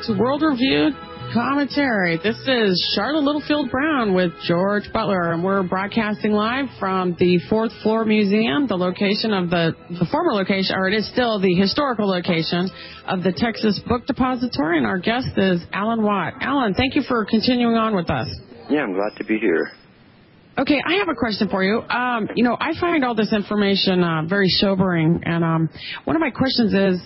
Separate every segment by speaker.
Speaker 1: World Review Commentary. This is Charlotte Littlefield Brown with George Butler, and we're broadcasting live from the 4th Floor Museum, the location of the former location, or it is still the historical location of the Texas Book Depository, and our guest is Alan Watt. Alan, thank you for continuing on with us.
Speaker 2: Yeah, I'm glad to be here.
Speaker 1: Okay, I have a question for you. I find all this information very sobering, and one of my questions is,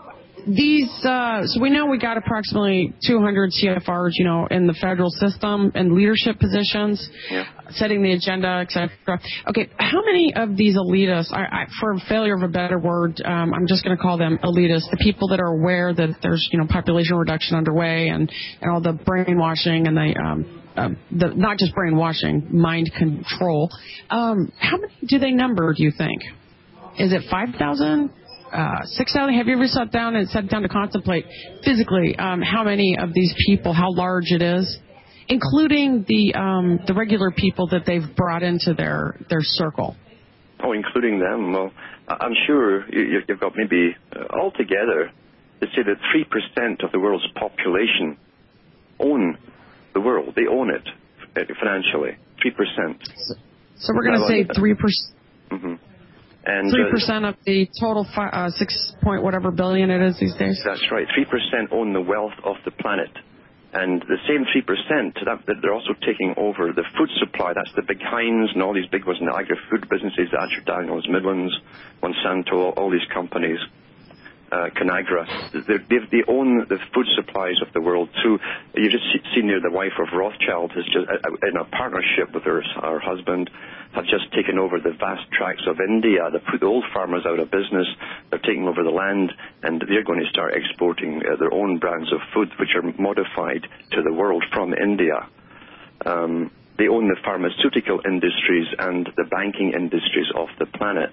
Speaker 1: so we know we got approximately 200 CFRs, in the federal system and leadership positions, setting the agenda, etc. Okay, how many of these elitists, for failure of a better word, I'm just going to call them elitists, the people that are aware that there's, population reduction underway and all the brainwashing and the not just brainwashing, mind control. How many do they number, do you think? Is it 5,000? 6,000? Have you ever sat down to contemplate physically how many of these people, how large it is, including the regular people that they've brought into their circle?
Speaker 2: Oh, including them? Well, I'm sure you've got maybe altogether, they say that 3% of the world's population own the world. They own it financially. 3%.
Speaker 1: So we're going to say 3%.
Speaker 2: Mm-hmm. And
Speaker 1: 3% of the total 6 point whatever billion it is these days?
Speaker 2: That's right. 3% own the wealth of the planet. And the same 3%, that they're also taking over the food supply. That's the big Heinz and all these big ones in the agri-food businesses, Archer Daniels, Midlands, Monsanto, all these companies, Conagra. They own the food supplies of the world, too. You've just seen there the wife of Rothschild has just, in a partnership with her husband, have just taken over the vast tracts of India. They put the old farmers out of business. They're taking over the land, and they're going to start exporting their own brands of food, which are modified to the world from India. They own the pharmaceutical industries and the banking industries of the planet.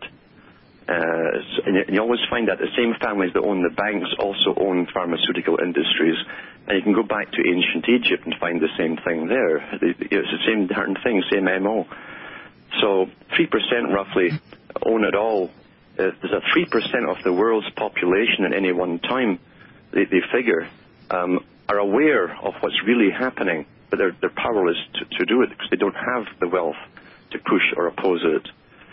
Speaker 2: And you always find that the same families that own the banks also own pharmaceutical industries. And you can go back to ancient Egypt and find the same thing there. It's the same darn thing, same MO. So 3% roughly own it all. There's a 3% of the world's population at any one time, they figure, are aware of what's really happening, but they're powerless to do it because they don't have the wealth to push or oppose it.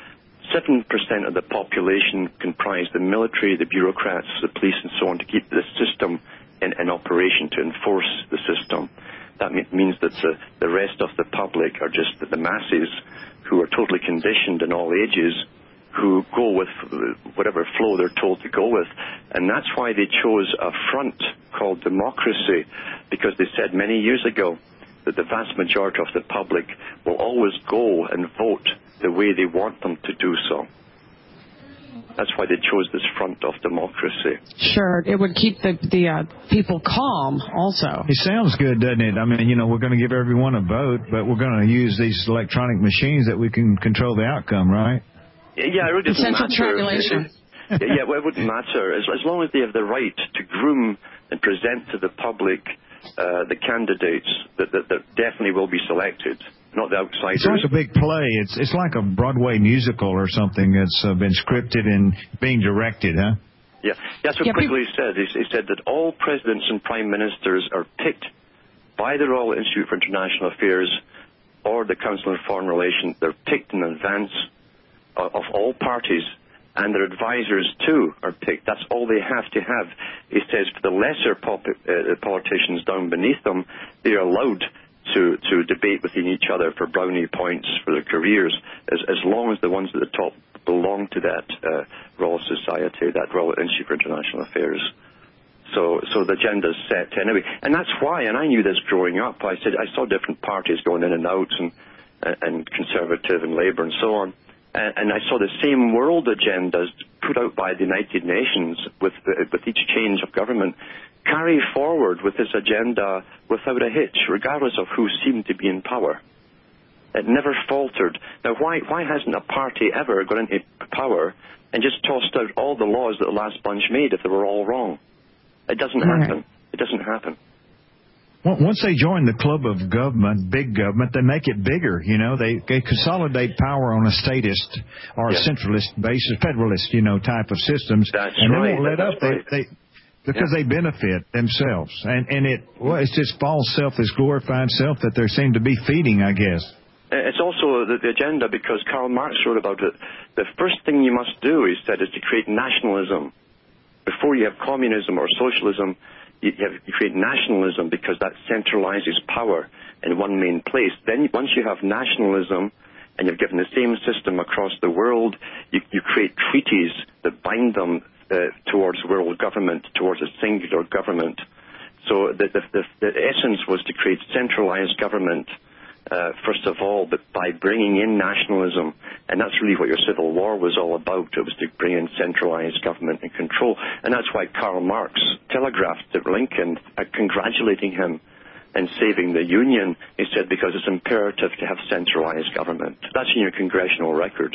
Speaker 2: 7% of the population comprise the military, the bureaucrats, the police, and so on, to keep the system in operation, to enforce the system. That means that the rest of the public are just the masses who are totally conditioned in all ages, who go with whatever flow they're told to go with. And that's why they chose a front called democracy, because they said many years ago that the vast majority of the public will always go and vote the way they want them to do so. That's why they chose this front of democracy.
Speaker 1: Sure, it would keep the people calm also.
Speaker 3: It sounds good, doesn't it? I mean, we're going to give everyone a vote, but we're going to use these electronic machines that we can control the outcome, right?
Speaker 2: Yeah, it really doesn't
Speaker 1: Central
Speaker 2: matter.
Speaker 1: Triangulation.
Speaker 2: Yeah, well, it wouldn't matter. As long as they have the right to groom and present to the public the candidates that definitely will be selected, not the outsiders.
Speaker 3: It's like a big play. It's like a Broadway musical or something that's been scripted and being directed, huh?
Speaker 2: Yeah, that's what Quigley said. He said that all presidents and prime ministers are picked by the Royal Institute for International Affairs or the Council on Foreign Relations. They're picked in advance of all parties, and their advisors, too, are picked. That's all they have to have. He says for the lesser politicians down beneath them, they are allowed to debate within each other for brownie points for their careers, as long as the ones at the top belong to that Royal Society, that Royal Institute for International Affairs. So the agenda's set anyway. And that's why, and I knew this growing up, I saw different parties going in and out, and Conservative and Labour and so on. And I saw the same world agendas put out by the United Nations with each change of government carry forward with this agenda without a hitch, regardless of who seemed to be in power. It never faltered. Now, why hasn't a party ever got into power and just tossed out all the laws that the last bunch made if they were all wrong? It doesn't happen. It doesn't happen.
Speaker 3: Once they join the club of government, big government, they make it bigger. They consolidate power on a statist or a centralist basis, federalist, type of systems.
Speaker 2: That's
Speaker 3: and
Speaker 2: right.
Speaker 3: They won't let up. because they benefit themselves. And it's just false self, this glorified self that they seem to be feeding, I guess.
Speaker 2: It's also the agenda, because Karl Marx wrote about it. The first thing you must do, he said, is to create nationalism. Before you have communism or socialism, you create nationalism, because that centralizes power in one main place. Then once you have nationalism and you've given the same system across the world, you create treaties that bind them towards world government, towards a singular government. So the essence was to create centralized government, first of all, but by bringing in nationalism. And that's really what your Civil War was all about. It was to bring in centralized government and control. And that's why Karl Marx telegraphed to Lincoln, congratulating him and saving the Union. He said, because it's imperative to have centralized government. That's in your congressional records.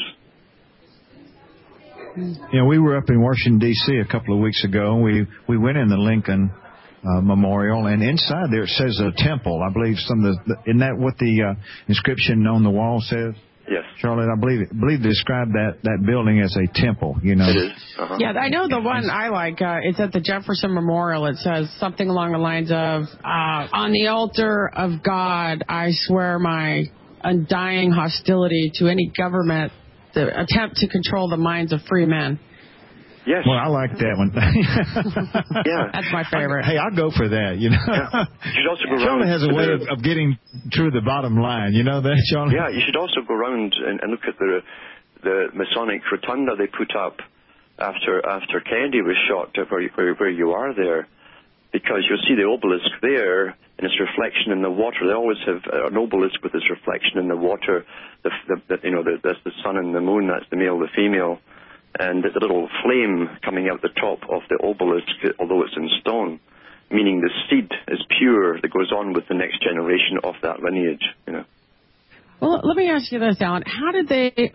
Speaker 3: You know, we were up in Washington, D.C. a couple of weeks ago. We went in the Lincoln Memorial, and inside there it says a temple. I believe isn't that what the inscription on the wall says?
Speaker 2: Yes.
Speaker 3: Charlotte, I believe they described that building as a temple, you know.
Speaker 2: It is. Uh-huh.
Speaker 1: Yeah, I know the one I like. It's at the Jefferson Memorial. It says something along the lines of, on the altar of God, I swear my undying hostility to any government that attempt to control the minds of free men.
Speaker 2: Yes.
Speaker 3: Well, I like that one.
Speaker 2: Yeah.
Speaker 1: That's my favorite.
Speaker 3: Hey, I'll go for that, you know.
Speaker 2: Yeah. You should also go
Speaker 3: Charlie
Speaker 2: around
Speaker 3: has a way of getting to the bottom line, you know that, Charlie?
Speaker 2: Yeah, you should also go around and look at the Masonic rotunda they put up after Kennedy was shot, where you are there, because you'll see the obelisk there and its reflection in the water. They always have an obelisk with its reflection in the water. That's the sun and the moon. That's the male, the female. And there's a little flame coming out the top of the obelisk, although it's in stone, meaning the seed is pure that goes on with the next generation of that lineage, you know.
Speaker 1: Well, let me ask you this, Alan. How did they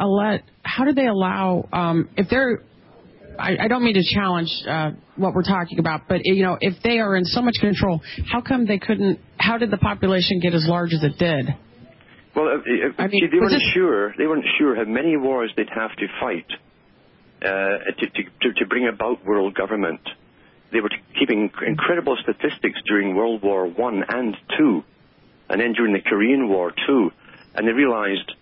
Speaker 1: allow, if they're, I don't mean to challenge what we're talking about, but, you know, if they are in so much control, how did the population get as large as it did?
Speaker 2: Well, they weren't sure how many wars they'd have to fight to bring about world government. They were keeping incredible statistics during World War I and II, and then during the Korean War too. And they realized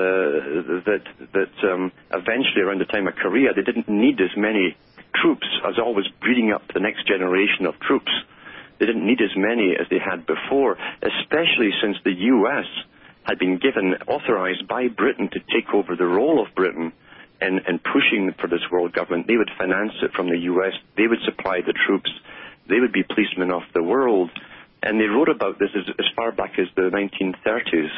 Speaker 2: that eventually, around the time of Korea, they didn't need as many troops as always breeding up the next generation of troops. They didn't need as many as they had before, especially since the U.S. had been authorized by Britain to take over the role of Britain and pushing for this world government. They would finance it from the U.S. They would supply the troops. They would be policemen of the world. And they wrote about this as far back as the 1930s.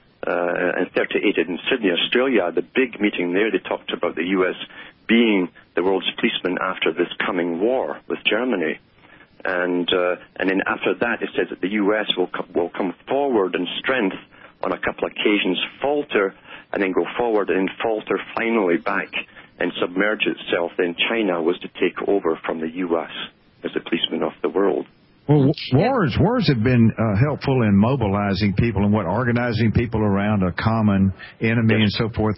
Speaker 2: And 38 in Sydney, Australia, the big meeting there, they talked about the U.S. being the world's policeman after this coming war with Germany. And then after that, it says that the U.S. will come forward in strength on a couple of occasions, falter, and then go forward and falter finally back and submerge itself. Then China was to take over from the U.S. as the policeman of the world.
Speaker 3: Well, wars have been helpful in mobilizing people and organizing people around a common enemy and so forth.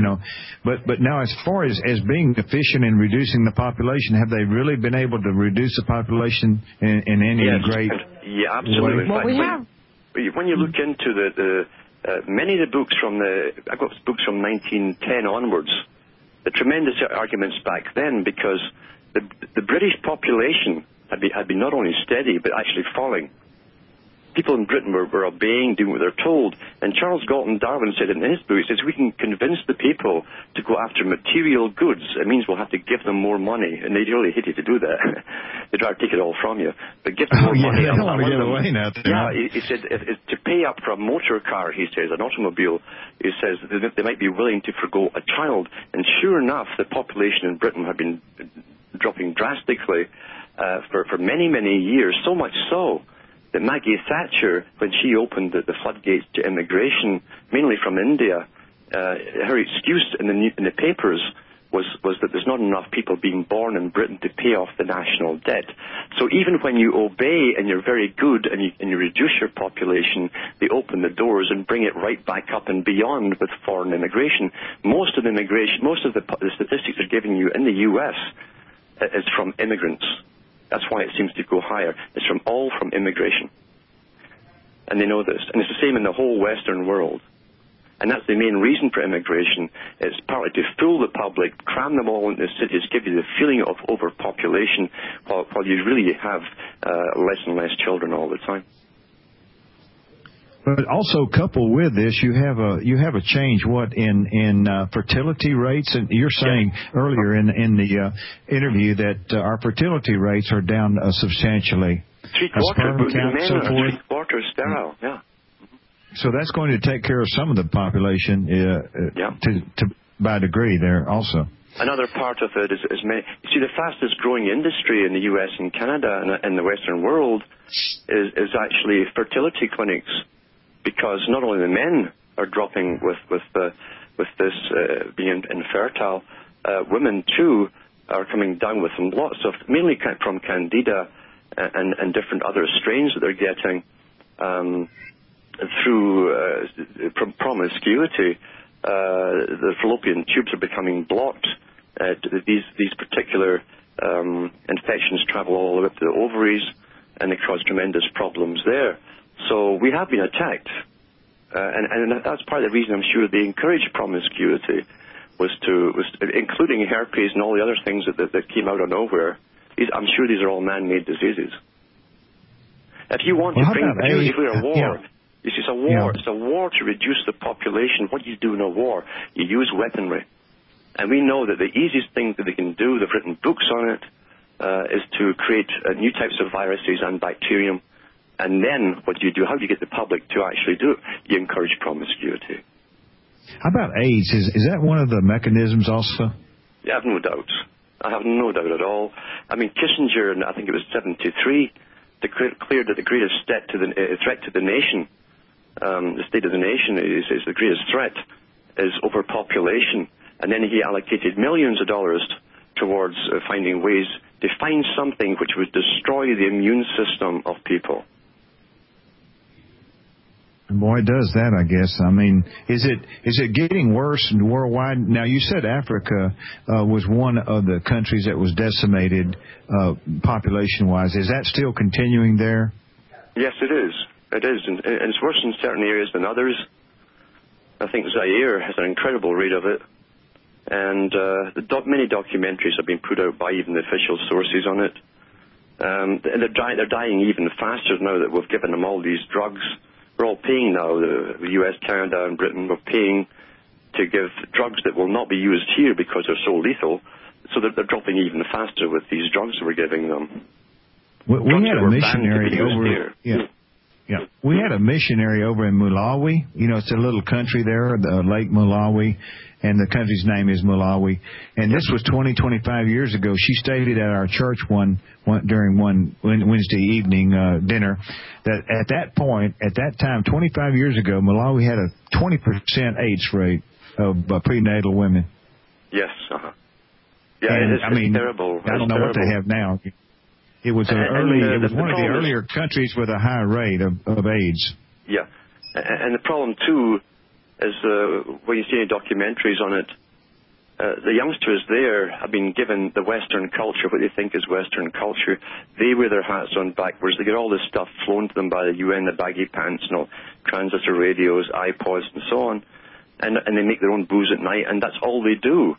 Speaker 3: But now, as far as being efficient in reducing the population, have they really been able to reduce the population in any great?
Speaker 2: Yeah, absolutely.
Speaker 1: Well, we have.
Speaker 2: When you look into the many of the books I've got books from 1910 onwards, the tremendous arguments back then, because the British population had been not only steady, but actually falling. People in Britain were obeying, doing what they're told. And Charles Galton Darwin said in his book, he says, we can convince the people to go after material goods. It means we'll have to give them more money. And they really hate you to do that. They'd rather take it all from you. But give them more money.
Speaker 3: They don't want to give away now.
Speaker 2: Yeah, he said, to pay up for a motor car, he says, an automobile, he says they might be willing to forgo a child. And sure enough, the population in Britain had been dropping drastically for many, many years, so much so that Maggie Thatcher, when she opened the floodgates to immigration, mainly from India, her excuse in the papers was that there's not enough people being born in Britain to pay off the national debt. So even when you obey and you're very good and you reduce your population, they open the doors and bring it right back up and beyond with foreign immigration. Most of the statistics they're giving you in the U.S. is from immigrants. That's why it seems to go higher. It's all from immigration. And they know this. And it's the same in the whole Western world. And that's the main reason for immigration. It's partly to fool the public, cram them all into cities, give you the feeling of overpopulation, while you really have less and less children all the time.
Speaker 3: But also coupled with this, you have a change in fertility rates, and you're saying earlier in the interview that our fertility rates are down substantially.
Speaker 2: Three-quarters sterile. Yeah.
Speaker 3: So that's going to take care of some of the population by a degree there also.
Speaker 2: Another part of it is you see, the fastest growing industry in the U.S. and Canada and the Western world is actually fertility clinics, because not only the men are dropping with this being infertile, women too are coming down with lots of, mainly from Candida and different other strains that they're getting through promiscuity. The fallopian tubes are becoming blocked. These particular infections travel all the way up to the ovaries, and they cause tremendous problems there. So we have been attacked, and that's part of the reason I'm sure they encouraged promiscuity, was including herpes and all the other things that came out of nowhere. I'm sure these are all man-made diseases. If you want to bring a war, this is a war. Yeah. It's a war to reduce the population. What do you do in a war? You use weaponry. And we know that the easiest thing that they can do, they've written books on it, is to create new types of viruses and bacterium. And then what do you do? How do you get the public to actually do it? You encourage promiscuity.
Speaker 3: How about AIDS? Is that one of the mechanisms also?
Speaker 2: Yeah, I have no doubt. I have no doubt at all. I mean, Kissinger, I think it was 1973, declared that the greatest threat to the nation, the state of the nation is the greatest threat, is overpopulation. And then he allocated millions of dollars towards finding ways to find something which would destroy the immune system of people.
Speaker 3: Boy, it does that, I guess. I mean, is it getting worse worldwide? Now, you said Africa was one of the countries that was decimated population-wise. Is that still continuing there?
Speaker 2: Yes, it is. It is, and it's worse in certain areas than others. I think Zaire has an incredible rate of it, and many documentaries have been put out by even the official sources on it. And they're dying even faster now that we've given them all these drugs. We're all paying now, the US, Canada, and Britain, we're paying to give drugs that will not be used here because they're so lethal, so that they're dropping even faster with these drugs we're giving them.
Speaker 3: We had a missionary over here. Yeah. We had a missionary over in Malawi. You know, it's a little country there, the Lake Malawi, and the country's name is Malawi. And this was 25 years ago. She stated at our church during one Wednesday evening dinner that at that time, 25 years ago, Malawi had a 20% AIDS rate of prenatal women.
Speaker 2: Yes. Yeah,
Speaker 3: and,
Speaker 2: it's terrible.
Speaker 3: I don't know what they have now. It was one of the earlier countries with a high rate of AIDS.
Speaker 2: Yeah, and the problem too is when you see any documentaries on it, the youngsters there have been given the Western culture, what they think is Western culture. They wear their hats on backwards. They get all this stuff flown to them by the UN, the baggy pants, transistor radios, iPods, and so on, and they make their own booze at night, and that's all they do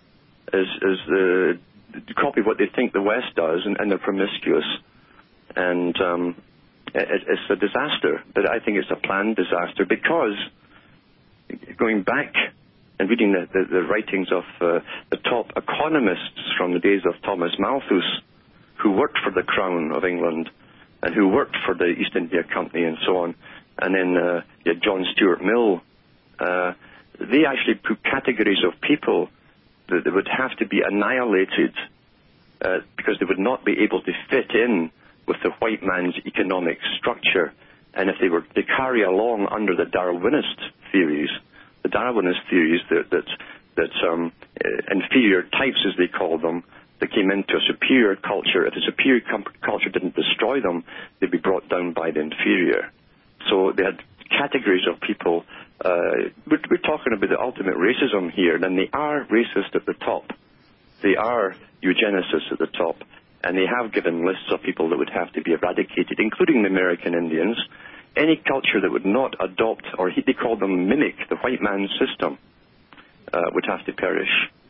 Speaker 2: is copy what they think the West does, and they're promiscuous. And it's a disaster, but I think it's a planned disaster, because going back and reading the writings of the top economists from the days of Thomas Malthus, who worked for the Crown of England and who worked for the East India Company and so on, and then John Stuart Mill, they actually put categories of people that would have to be annihilated because they would not be able to fit in with the white man's economic structure. And if they were to carry along under the Darwinist theories that inferior types, as they call them, that came into a superior culture, if the superior culture didn't destroy them, they'd be brought down by the inferior. So they had categories of people. We're talking about the ultimate racism here, and they are racist at the top. They are eugenicists at the top. and they have given lists of people that would have to be eradicated, including the American Indians. Any culture that would not adopt, or they call them mimic, the white man's system, would have to perish.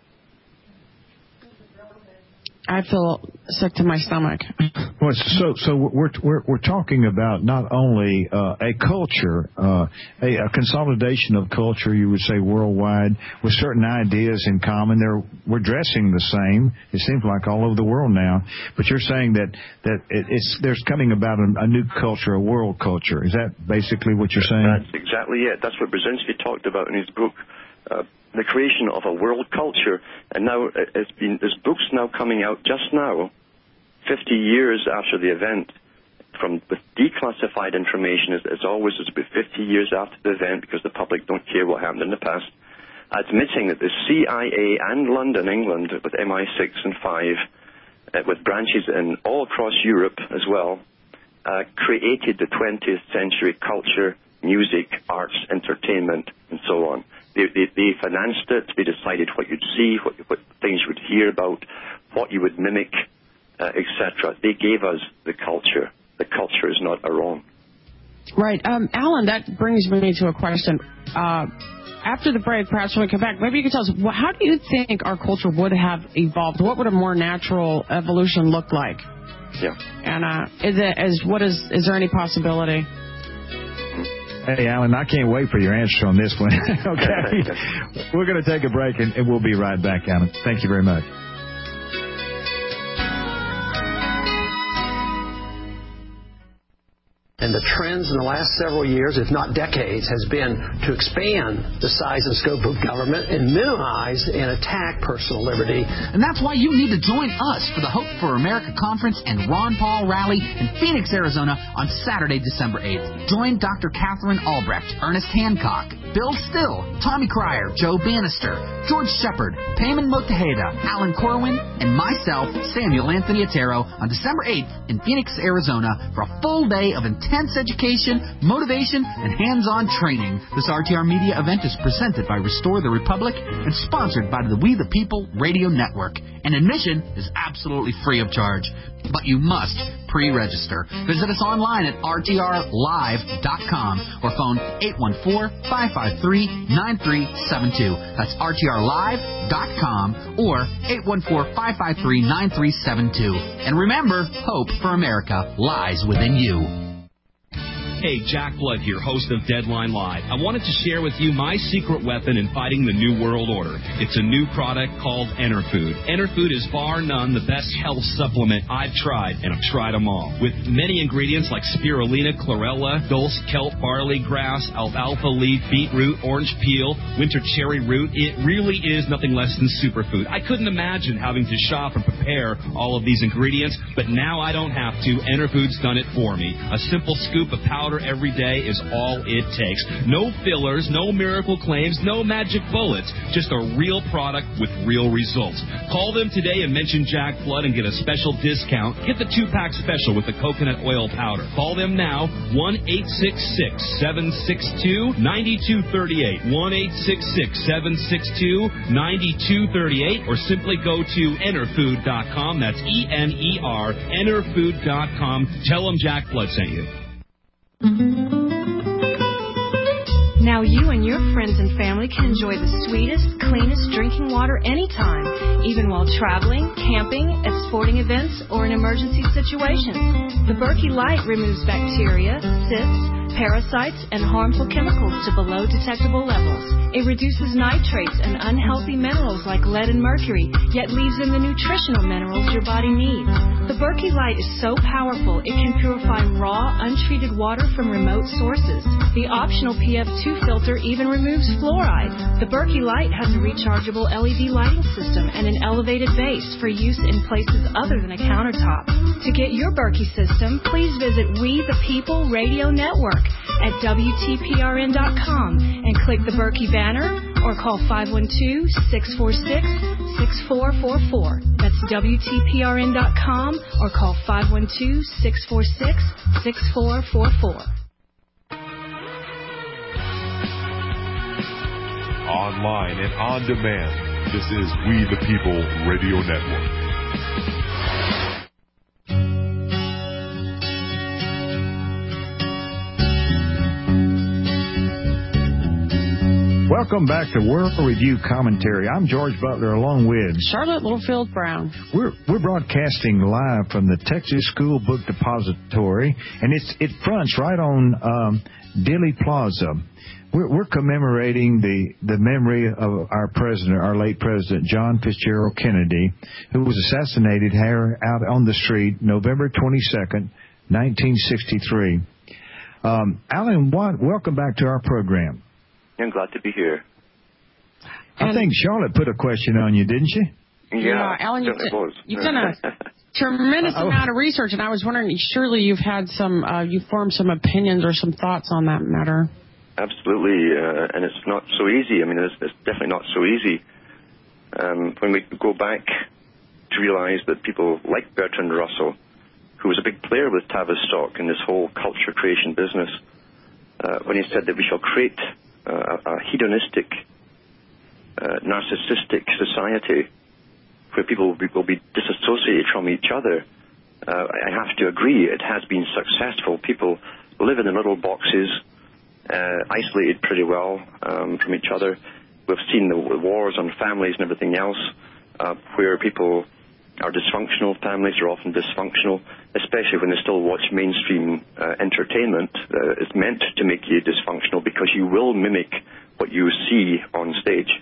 Speaker 1: I feel sick to my stomach.
Speaker 3: Well, so we're talking about not only a culture, a consolidation of culture, you would say worldwide, with certain ideas in common. We're dressing the same. It seems like all over the world now. But you're saying that there's coming about a new culture, a world culture. Is that basically what you're saying?
Speaker 2: That's exactly it. That's what Brzezinski talked about in his book. The creation of a world culture, and now this book's now coming out just now, 50 years after the event, with declassified information. As always, it's about 50 years after the event because the public don't care what happened in the past, admitting that the CIA and London, England, with MI6 and 5, with branches all across Europe as well, created the 20th century culture, music, arts, entertainment, and so on. They financed it. They decided what you'd see, what things you would hear about, what you would mimic, etc. They gave us the culture. The culture is not our own.
Speaker 1: Right. Alan, that brings me to a question. After the break, perhaps when we come back, maybe you could tell us, how do you think our culture would have evolved? What would a more natural evolution look like?
Speaker 2: Yeah.
Speaker 1: And is there any possibility?
Speaker 3: Hey, Alan, I can't wait for your answer on this one. Okay. We're going to take a break, and we'll be right back, Alan. Thank you very much.
Speaker 4: And the trends in the last several years, if not decades, has been to expand the size and scope of government and minimize and attack personal liberty.
Speaker 5: And that's why you need to join us for the Hope for America Conference and Ron Paul Rally in Phoenix, Arizona on Saturday, December 8th. Join Dr. Catherine Albrecht, Ernest Hancock, Bill Still, Tommy Cryer, Joe Bannister, George Shepard, Payman Motaheda, Alan Corwin, and myself, Samuel Anthony Otero, on December 8th in Phoenix, Arizona for a full day of intense education, motivation, and hands-on training. This RTR Media event is presented by Restore the Republic and sponsored by the We the People Radio Network. And admission is absolutely free of charge, but you must pre-register. Visit us online at rtrlive.com or phone 814-553-9372. That's rtrlive.com or 814-553-9372. And remember, hope for America lies within you.
Speaker 6: Hey, Jack Blood here, host of Deadline Live. I wanted to share with you my secret weapon in fighting the New World Order. It's a new product called Enerfood. Enerfood is bar none the best health supplement I've tried, and I've tried them all. With many ingredients like spirulina, chlorella, dulse, kelp, barley grass, alfalfa leaf, beetroot, orange peel, winter cherry root, it really is nothing less than superfood. I couldn't imagine having to shop and prepare all of these ingredients, but now I don't have to. Enerfood's done it for me. A simple scoop of powder every day is all it takes. No fillers, no miracle claims, no magic bullets. Just a real product with real results. Call them today and mention Jack Blood and get a special discount. Get the 2-pack special with the coconut oil powder. Call them now, 1-866-762-9238. 1-866-762-9238. Or simply go to enerfood.com. That's E-N-E-R, enerfood.com. Tell them Jack Blood sent you.
Speaker 7: Now you and your friends and family can enjoy the sweetest, cleanest drinking water anytime, even while traveling, camping, at sporting events, or in emergency situations. The Berkey Light removes bacteria, cysts, parasites, and harmful chemicals to below detectable levels. It reduces nitrates and unhealthy minerals like lead and mercury, yet leaves in the nutritional minerals your body needs. The Berkey Light is so powerful it can purify raw, untreated water from remote sources. The optional PF2 filter even removes fluoride. The Berkey Light has a rechargeable LED lighting system and an elevated base for use in places other than a countertop. To get your Berkey system, please visit We the People Radio Network at WTPRN.com and click the Berkey banner or call 512-646-6444. That's WTPRN.com or call 512-646-6444.
Speaker 8: Online and on demand, this is We the People Radio Network.
Speaker 3: Welcome back to World Review Commentary. I'm George Butler along with
Speaker 1: Charlotte Littlefield Brown.
Speaker 3: We're broadcasting live from the Texas School Book Depository, and it fronts right on Dealey Plaza. We're commemorating the memory of our president, our late president, John Fitzgerald Kennedy, who was assassinated here out on the street November 22nd, 1963. Alan Watt, welcome back to our program.
Speaker 2: I'm glad to be here.
Speaker 3: I think Charlotte put a question on you, didn't she?
Speaker 2: Yeah,
Speaker 1: Alan, you've done a tremendous amount of research, and I was wondering, surely you've had you formed some opinions or some thoughts on that matter.
Speaker 2: Absolutely, and it's not so easy. I mean, it's definitely not so easy. When we go back to realize that people like Bertrand Russell, who was a big player with Tavistock in this whole culture creation business, when he said that we shall create a hedonistic, narcissistic society where people will be disassociated from each other, I have to agree, it has been successful. People live in the little boxes, isolated pretty well from each other. We've seen the wars on families and everything else, where people are dysfunctional. Families are often dysfunctional, especially when they still watch mainstream entertainment. It's meant to make you dysfunctional because you will mimic what you see on stage.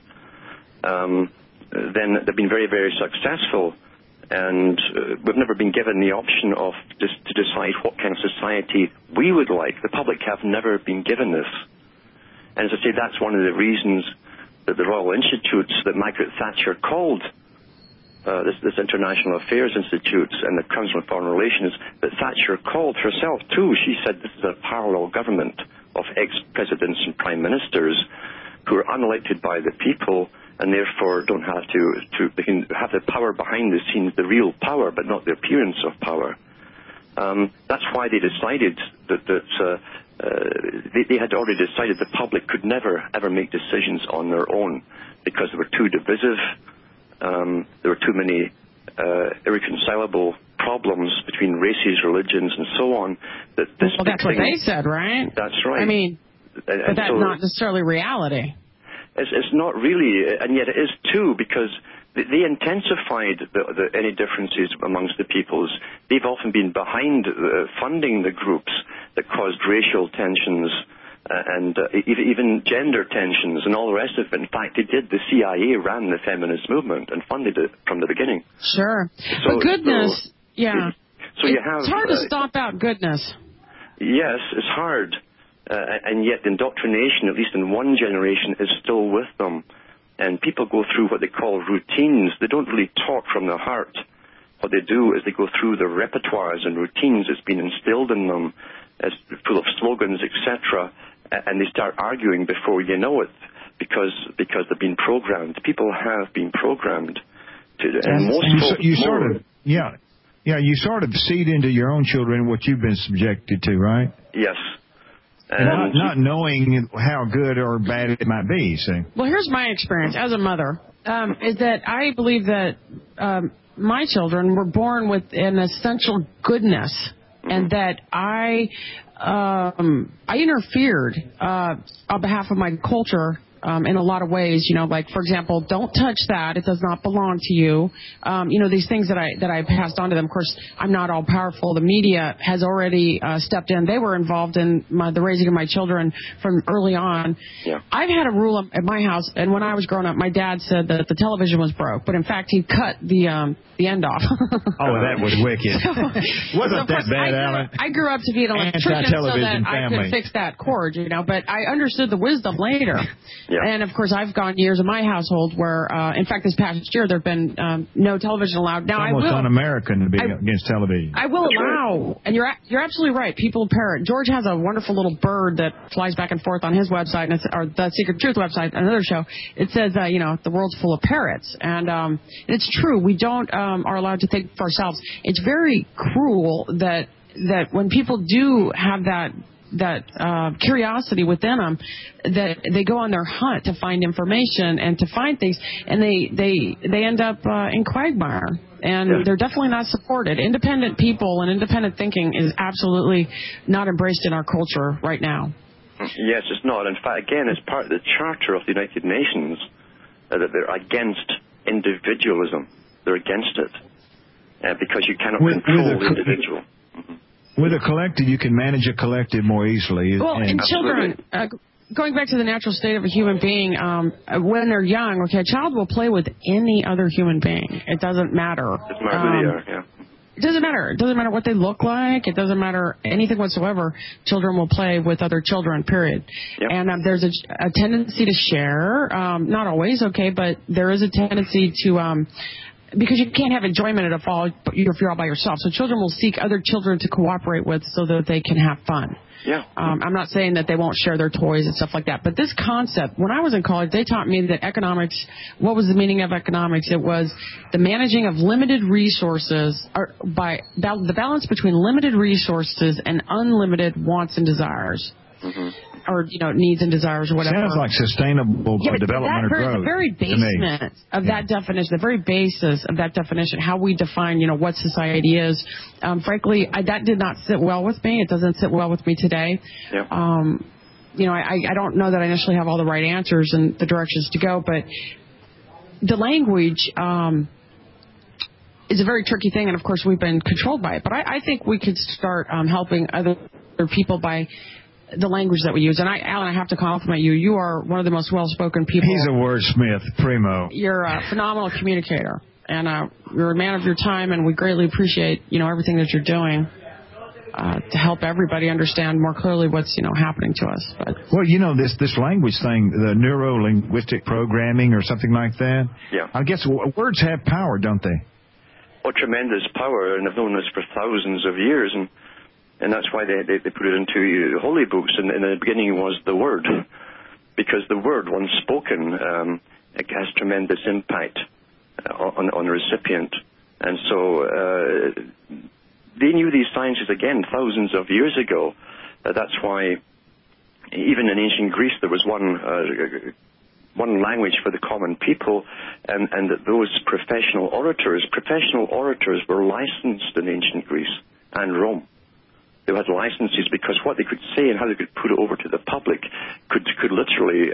Speaker 2: Then they've been very, very successful, and we've never been given the option of to decide what kind of society we would like. The public have never been given this. And as I say, that's one of the reasons that the Royal Institutes that Margaret Thatcher called this International Affairs Institute and the Council on Foreign Relations, that Thatcher called herself too. She said this is a parallel government of ex-presidents and prime ministers who are unelected by the people and therefore don't have they can have the power behind the scenes, the real power, but not the appearance of power. That's why they decided that they had already decided the public could never, ever make decisions on their own because they were too divisive. There were too many irreconcilable problems between races, religions, and so on. That's
Speaker 1: what they said, right?
Speaker 2: That's right.
Speaker 1: I mean, but that's not necessarily reality.
Speaker 2: It's not really, and yet it is too, because they intensified any differences amongst the peoples. They've often been behind funding the groups that caused racial tensions and even gender tensions and all the rest of it. In fact, they did. The CIA ran the feminist movement and funded it from the beginning.
Speaker 1: Sure. But goodness, yeah.
Speaker 2: So
Speaker 1: it's hard to stomp out goodness.
Speaker 2: Yes, it's hard. And yet indoctrination, at least in one generation, is still with them. And people go through what they call routines. They don't really talk from their heart. What they do is they go through the repertoires and routines that's been instilled in them, as full of slogans, etc., and they start arguing before you know it, because they've been programmed. People have been programmed to, and most folks,
Speaker 3: you sort of seed into your own children what you've been subjected to, right?
Speaker 2: Yes.
Speaker 3: And not knowing how good or bad it might be, you see.
Speaker 1: Well, here's my experience as a mother, is that I believe that my children were born with an essential goodness, and that I interfered on behalf of my culture in a lot of ways, like, for example, don't touch that. It does not belong to you. These things that I passed on to them. Of course, I'm not all powerful. The media has already stepped in. They were involved in the raising of my children from early on.
Speaker 2: Yeah.
Speaker 1: I've had a rule at my house, and when I was growing up, my dad said that the television was broke, but in fact, he cut the end off.
Speaker 3: Oh, that was wicked. Wasn't that bad, Alan?
Speaker 1: I grew up to be an electrician so that I could fix that cord, but I understood the wisdom later.
Speaker 2: Yeah.
Speaker 1: And, of course, I've gone years in my household where, in fact, this past year there have been no television allowed. Now,
Speaker 3: it's almost un-American to be against television.
Speaker 1: I will allow, and you're absolutely right, people parrot. George has a wonderful little bird that flies back and forth on his website, or the Secret Truth website, another show. It says, the world's full of parrots. And it's true. We don't are allowed to think for ourselves. It's very cruel that when people do have that curiosity within them, that they go on their hunt to find information and to find things, and they end up in quagmire, and they're definitely not supported. Independent people and independent thinking is absolutely not embraced in our culture right now.
Speaker 2: Yes, it's not. In fact, again, it's part of the Charter of the United Nations that they're against individualism. They're against it because you cannot control the individual.
Speaker 3: With a collective, you can manage a collective more easily.
Speaker 1: Well, and children, going back to the natural state of a human being, when they're young, okay, a child will play with any other human being. It doesn't matter.
Speaker 2: It doesn't matter who they are, yeah.
Speaker 1: It doesn't matter. It doesn't matter what they look like. It doesn't matter anything whatsoever. Children will play with other children, period.
Speaker 2: Yep.
Speaker 1: And there's a tendency to share. Not always, okay, but there is a tendency to... because you can't have enjoyment if you're all by yourself. So children will seek other children to cooperate with so that they can have fun.
Speaker 2: Yeah.
Speaker 1: I'm not saying that they won't share their toys and stuff like that. But this concept, when I was in college, they taught me that economics, what was the meaning of economics? It was the managing of limited resources, or by the balance between limited resources and unlimited wants and desires. Mm-hmm. Or, needs and desires or whatever.
Speaker 3: Sounds like sustainable development or growth.
Speaker 1: The very basement of that definition, the very basis of that definition, how we define, what society is, frankly, that did not sit well with me. It doesn't sit well with me today.
Speaker 2: Yep.
Speaker 1: I don't know that I initially have all the right answers and the directions to go, but the language is a very tricky thing, and, of course, we've been controlled by it. But I think we could start helping other people by the language that we use. And Alan, I have to compliment you. You are one of the most well-spoken people.
Speaker 3: He's a wordsmith, primo.
Speaker 1: You're a phenomenal communicator, and you're a man of your time, and we greatly appreciate, everything that you're doing to help everybody understand more clearly what's, happening to us. But,
Speaker 3: well, this language thing, the neuro-linguistic programming or something like that,
Speaker 2: yeah.
Speaker 3: I guess words have power, don't they?
Speaker 2: Oh, tremendous power, and I've known this for thousands of years, and that's why they put it into holy books. And in the beginning was the Word, because the Word, once spoken, it has tremendous impact on the recipient. And so they knew these sciences, again, thousands of years ago. That's why even in ancient Greece there was one language for the common people, and that those professional orators were licensed in ancient Greece and Rome. They had licenses because what they could say and how they could put it over to the public could literally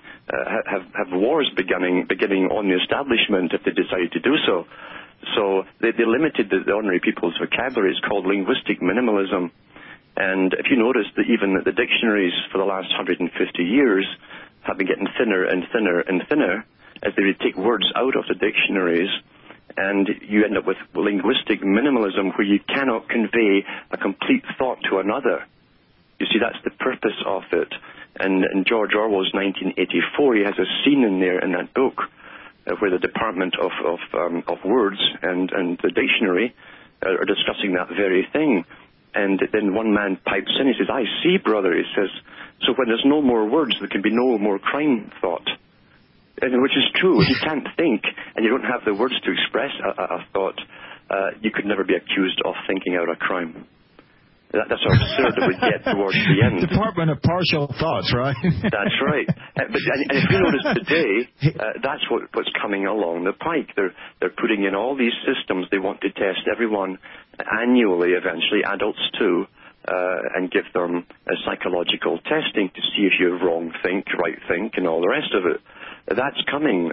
Speaker 2: have wars beginning on the establishment if they decided to do so. So they limited the ordinary people's vocabulary. It's called linguistic minimalism. And if you notice that even the dictionaries for the last 150 years have been getting thinner and thinner and thinner as they would take words out of the dictionaries, and you end up with linguistic minimalism where you cannot convey a complete thought to another. You see, that's the purpose of it. And in George Orwell's 1984, he has a scene in there in that book where the Department of Words and the dictionary are discussing that very thing. And then one man pipes in, he says, "I see, brother," he says, "so when there's no more words, there can be no more crime thought." And which is true. If you can't think and you don't have the words to express a thought, you could never be accused of thinking out a crime. That's how absurd it would get towards the end.
Speaker 3: Department of Partial Thoughts, right?
Speaker 2: That's right. And if you notice today, that's what's coming along the pike. They're putting in all these systems. They want to test everyone annually, eventually, adults too, and give them a psychological testing to see if you're wrong think, right think, and all the rest of it. That's coming,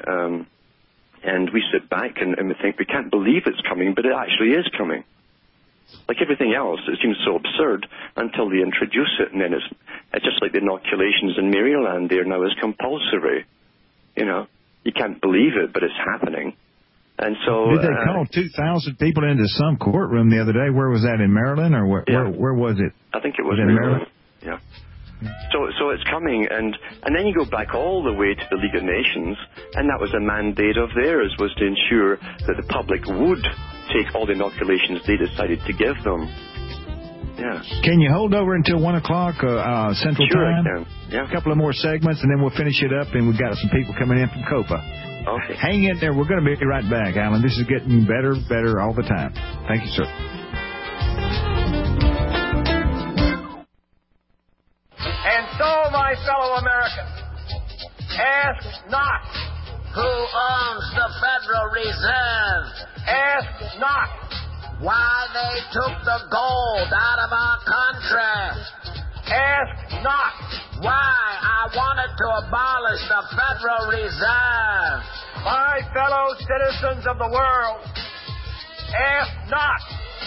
Speaker 2: and we sit back and we think we can't believe it's coming, but it actually is coming. Like everything else, it seems so absurd until they introduce it, and then it's just like the inoculations in Maryland. There now is compulsory. You can't believe it, but it's happening. And so
Speaker 3: did they call 2,000 people into some courtroom the other day? Where was that, in Maryland, or where was it?
Speaker 2: I think it was in Maryland. Yeah. So it's coming, and then you go back all the way to the League of Nations, and that was a mandate of theirs, was to ensure that the public would take all the inoculations they decided to give them. Yeah.
Speaker 3: Can you hold over until 1 o'clock Central
Speaker 2: Time? Sure, I can. Yeah.
Speaker 3: A couple of more segments, and then we'll finish it up, and we've got some people coming in from COPA.
Speaker 2: Okay.
Speaker 3: Hang in there. We're going to be right back, Alan. This is getting better all the time. Thank you, sir.
Speaker 9: And so, my fellow Americans, ask not who owns the Federal Reserve. Ask not why they took the gold out of our country. Ask not to abolish the Federal Reserve.
Speaker 10: My fellow citizens of the world, ask not.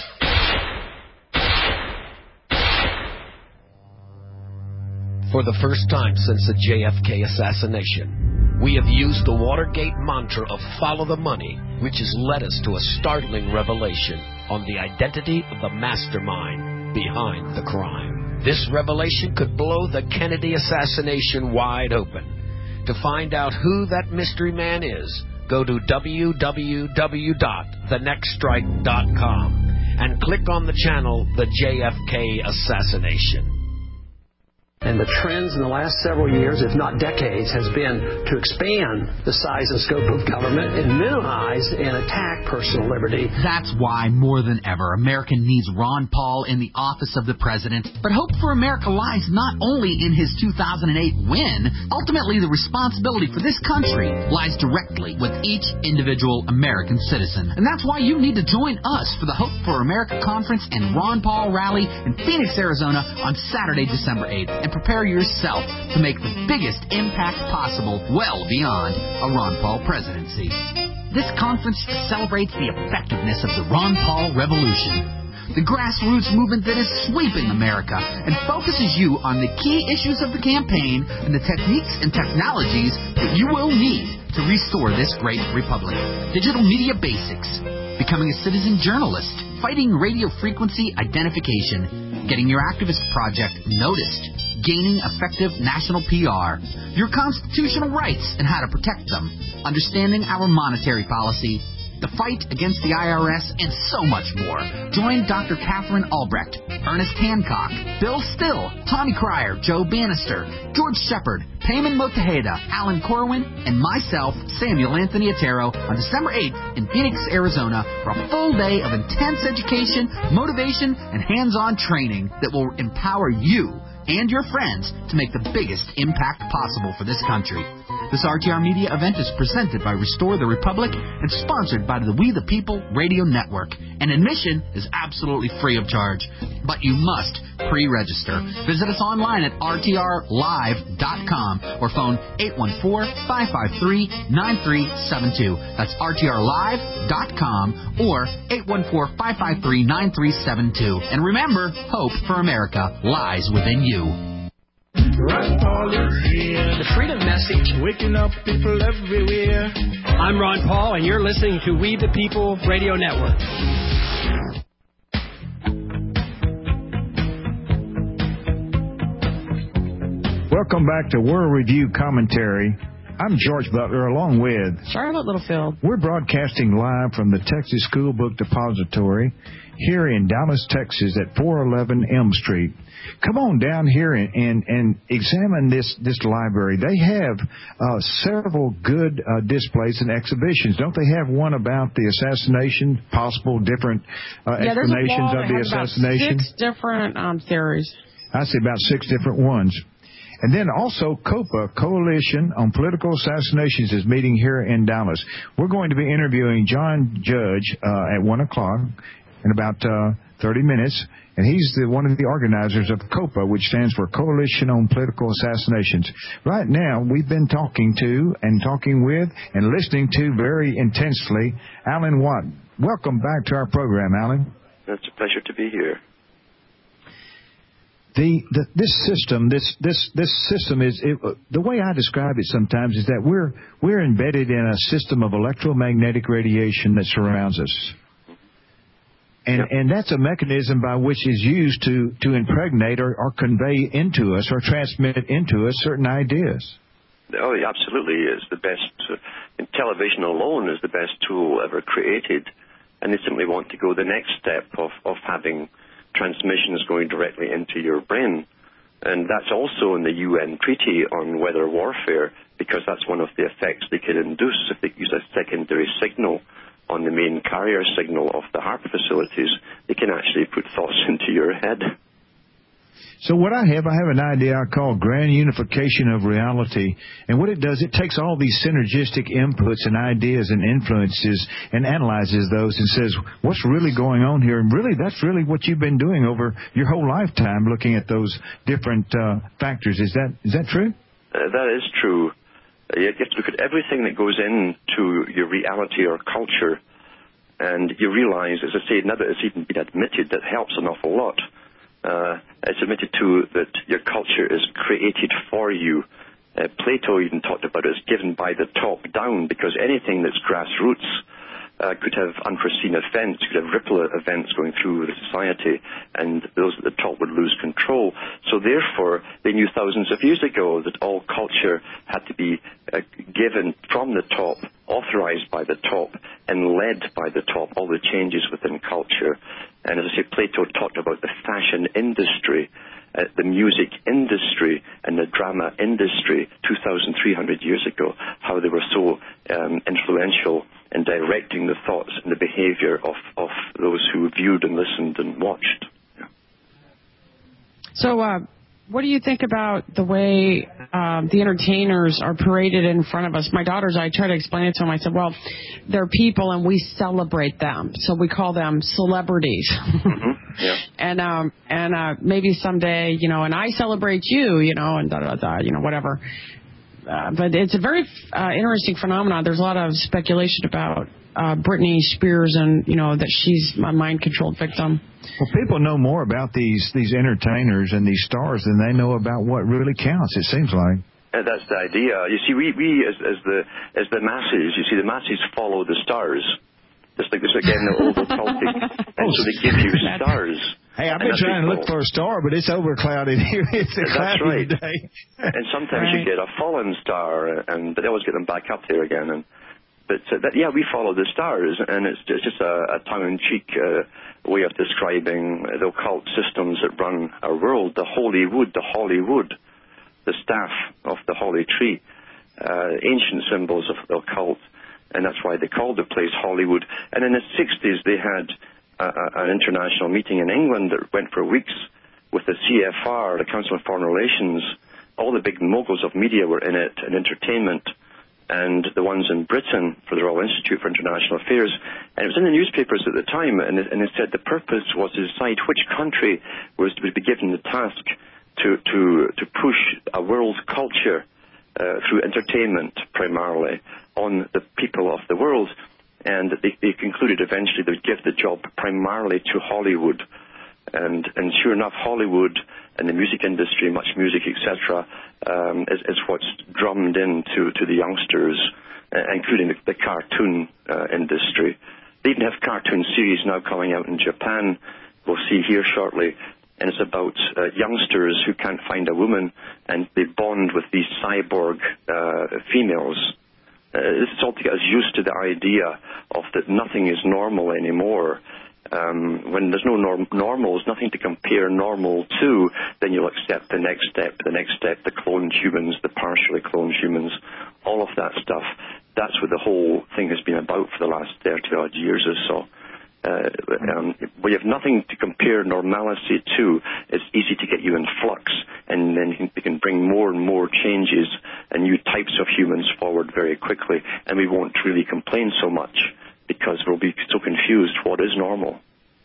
Speaker 4: For the first time since the JFK assassination, we have used the Watergate mantra of follow the money, which has led us to a startling revelation on the identity of the mastermind behind the crime. This revelation could blow the Kennedy assassination wide open. To find out who that mystery man is, go to www.thenextstrike.com and click on the channel The JFK Assassination.
Speaker 11: And the trends in the last several years, if not decades, has been to expand the size and scope of government and minimize and attack personal liberty.
Speaker 5: That's why, more than ever, America needs Ron Paul in the office of the president. But hope for America lies not only in his 2008 win. Ultimately, the responsibility for this country lies directly with each individual American citizen. And that's why you need to join us for the Hope for America Conference and Ron Paul rally in Phoenix, Arizona on Saturday, December 8th. And prepare yourself to make the biggest impact possible well beyond a Ron Paul presidency. This conference celebrates the effectiveness of the Ron Paul Revolution, the grassroots movement that is sweeping America and focuses you on the key issues of the campaign and the techniques and technologies that you will need to restore this great republic. Digital media basics, becoming a citizen journalist, fighting radio frequency identification, getting your activist project noticed, gaining effective national PR, your constitutional rights and how to protect them, understanding our monetary policy, the fight against the IRS, and so much more. Join Dr. Catherine Albrecht, Ernest Hancock, Bill Still, Tommy Cryer, Joe Bannister, George Shepard, Payman Motaheda, Alan Corwin, and myself, Samuel Anthony Otero, on December 8th in Phoenix, Arizona, for a full day of intense education, motivation, and hands-on training that will empower you and your friends to make the biggest impact possible for this country. This RTR Media event is presented by Restore the Republic and sponsored by the We the People Radio Network. And admission is absolutely free of charge, but you must pre-register. Visit us online at rtrlive.com or phone 814-553-9372. That's rtrlive.com or 814-553-9372. And remember, hope for America lies within you.
Speaker 12: Ron Paul is here.
Speaker 11: The freedom message.
Speaker 12: Waking up people everywhere.
Speaker 13: I'm Ron Paul, and you're listening to We the People Radio Network.
Speaker 3: Welcome back to World Review Commentary. I'm George Butler, along with
Speaker 1: Charlotte Littlefield.
Speaker 3: We're broadcasting live from the Texas School Book Depository here in Dallas, Texas at 411 Elm Street. Come on down here and examine this library. They have several good displays and exhibitions. Don't they have one about the assassination, possible different explanations of the assassination?
Speaker 1: About 6 different theories.
Speaker 3: I see about 6 different ones. And then also COPA, Coalition on Political Assassinations, is meeting here in Dallas. We're going to be interviewing John Judge at 1 o'clock in about 30 minutes. And he's one of the organizers of COPA, which stands for Coalition on Political Assassinations. Right now, we've been talking to and talking with and listening to very intensely Alan Watt. Welcome back to our program, Alan.
Speaker 2: It's a pleasure to be here.
Speaker 3: This system is the way I describe it sometimes is that we're embedded in a system of electromagnetic radiation that surrounds us. And that's a mechanism by which is used to impregnate or convey into us or transmit into us certain ideas.
Speaker 2: Oh, yeah, absolutely. It's the best. Television alone is the best tool ever created. And they simply want to go the next step of having transmissions going directly into your brain. And that's also in the UN Treaty on Weather Warfare, because that's one of the effects they can induce if they use a secondary signal on the main carrier signal of the HAARP facilities. They can actually put thoughts into your head.
Speaker 3: So what I have an idea I call grand unification of reality. And what it does, it takes all these synergistic inputs and ideas and influences and analyzes those and says, what's really going on here? And really, that's really what you've been doing over your whole lifetime, looking at those different factors. Is that true?
Speaker 2: That is true. You have to look at everything that goes into your reality or culture, and you realize, as I say, now that it's even been admitted, that helps an awful lot. It's admitted, too, that your culture is created for you. Plato even talked about it as given by the top down, because anything that's grassroots could have unforeseen events, could have ripple events going through the society, and those at the top would lose control. So therefore, they knew thousands of years ago that all culture had to be given from the top, authorized by the top, and led by the top, all the changes within culture. And as I say, Plato talked about the fashion industry, the music industry, and the drama industry 2,300 years ago, how they were so influential in directing the thoughts and the behavior of those who viewed and listened and watched. Yeah.
Speaker 1: So what do you think about the way the entertainers are paraded in front of us? My daughters, I try to explain it to them. I said, well, they're people and we celebrate them. So we call them celebrities.
Speaker 2: Mm-hmm. Yeah.
Speaker 1: And maybe someday, and I celebrate you, and da-da-da, whatever. But it's a very interesting phenomenon. There's a lot of speculation about Britney Spears and, that she's a mind-controlled victim.
Speaker 3: Well, people know more about these entertainers and these stars than they know about what really counts, it seems like.
Speaker 2: That's the idea. You see, we as the masses, the masses follow the stars. Just like this, again, the old occultic. And so they give you stars.
Speaker 3: Hey, I've been trying to look for a star, but it's overclouded here. It's a cloudy day.
Speaker 2: And sometimes you get a fallen star, but they always get them back up there again. But we follow the stars, and it's just a tongue-in-cheek way of describing the occult systems that run our world. The Holywood, the staff of the holy tree, ancient symbols of the occult, and that's why they called the place Hollywood. And in the 60s, they had an international meeting in England that went for weeks with the CFR, the Council on Foreign Relations. All the big moguls of media were in it, and entertainment, and the ones in Britain for the Royal Institute for International Affairs. And it was in the newspapers at the time, and it said the purpose was to decide which country was to be given the task to push a world culture through entertainment primarily on the people of the world. And they concluded eventually they would give the job primarily to Hollywood. And sure enough, Hollywood and the music industry, much music, etc., is what's drummed into the youngsters, including the cartoon industry. They even have cartoon series now coming out in Japan, we'll see here shortly, and it's about youngsters who can't find a woman, and they bond with these cyborg females. This is all to get us used to the idea of that nothing is normal anymore. When there's no normals, nothing to compare normal to, then you'll accept the next step, the cloned humans, the partially cloned humans, all of that stuff. That's what the whole thing has been about for the last 30-odd years or so. When you have nothing to compare normalcy to, it's easy to get you in flux, and then you can bring more and more changes and new types of humans forward very quickly, and we won't really complain so much because we'll be so confused what is normal.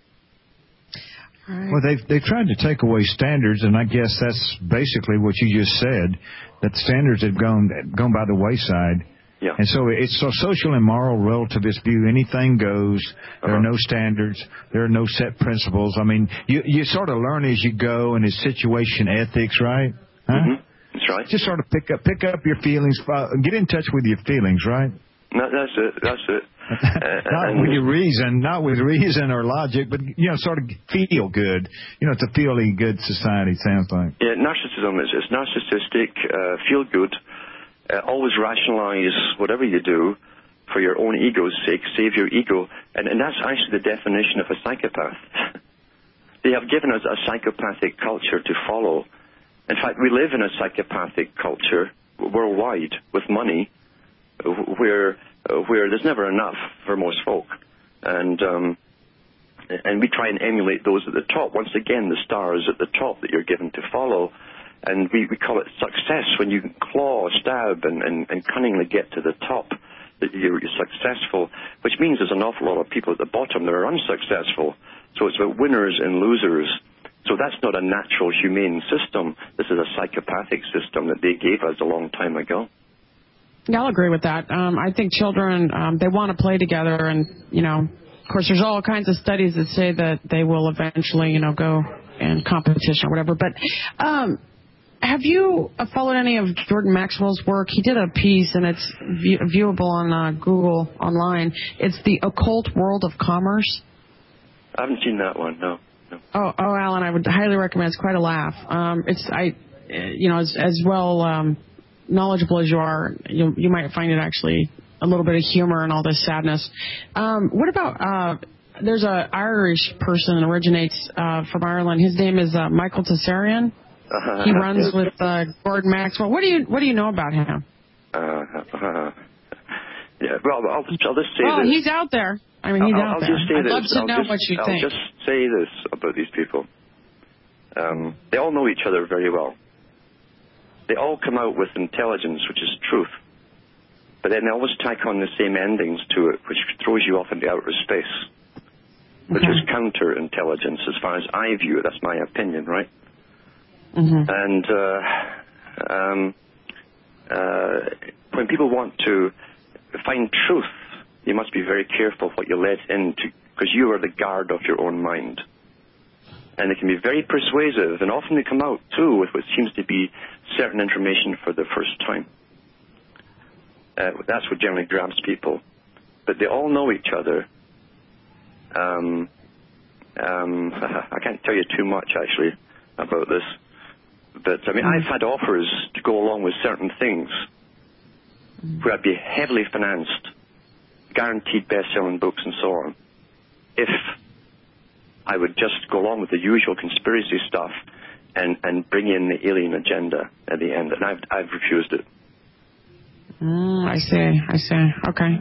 Speaker 3: Well, they've tried to take away standards, and I guess that's basically what you just said, that standards have gone by the wayside.
Speaker 2: Yeah.
Speaker 3: And so it's a social and moral relativist view. Anything goes. There are no standards. There are no set principles. I mean, you sort of learn as you go, and it's situation ethics, right? Huh?
Speaker 2: Mm-hmm. That's right.
Speaker 3: Just sort of pick up your feelings. Get in touch with your feelings, right?
Speaker 2: No, that's it.
Speaker 3: Not with reason or logic, but sort of feel good. It's a feeling good society. It sounds like.
Speaker 2: Yeah, narcissism is narcissistic. Feel good. Always rationalize whatever you do for your own ego's sake. Save your ego, and that's actually the definition of a psychopath. They have given us a psychopathic culture to follow. In fact, we live in a psychopathic culture worldwide with money, where there's never enough for most folk, and we try and emulate those at the top. Once again, the stars at the top that you're given to follow, and we call it success when you claw, stab, and cunningly get to the top. That you're successful, which means there's an awful lot of people at the bottom that are unsuccessful. So it's about winners and losers. So that's not a natural, humane system. This is a psychopathic system that they gave us a long time ago.
Speaker 1: Yeah, I'll agree with that. I think children, they want to play together, and, of course, there's all kinds of studies that say that they will eventually, go in competition or whatever. But have you followed any of Jordan Maxwell's work? He did a piece, and it's viewable on Google online. It's The Occult World of Commerce.
Speaker 2: I haven't seen that one, no.
Speaker 1: Oh, Alan, I would highly recommend. It's quite a laugh. As well knowledgeable as you are, you might find it actually a little bit of humor in all this sadness. What about there's a Irish person that originates from Ireland. His name is Michael Tessarian. He runs with Gordon Maxwell. What do you know about him?
Speaker 2: Yeah, well, I'll just say this.
Speaker 1: He's out there. I mean, he's out there. I'd love to know what you think.
Speaker 2: I'll just say this about these people. They all know each other very well. They all come out with intelligence, which is truth. But then they always tack on the same endings to it, which throws you off into outer space, which is counterintelligence as far as I view it. That's my opinion, right? Mm-hmm. And when people want to find truth, you must be very careful what you let into, because you are the guard of your own mind. And they can be very persuasive, and often they come out, too, with what seems to be certain information for the first time. That's what generally grabs people. But they all know each other. I can't tell you too much, actually, about this. But, I mean, I've had offers to go along with certain things where I'd be heavily financed, guaranteed best-selling books and so on, if I would just go along with the usual conspiracy stuff and bring in the alien agenda at the end. And I've refused it.
Speaker 1: I see. Okay.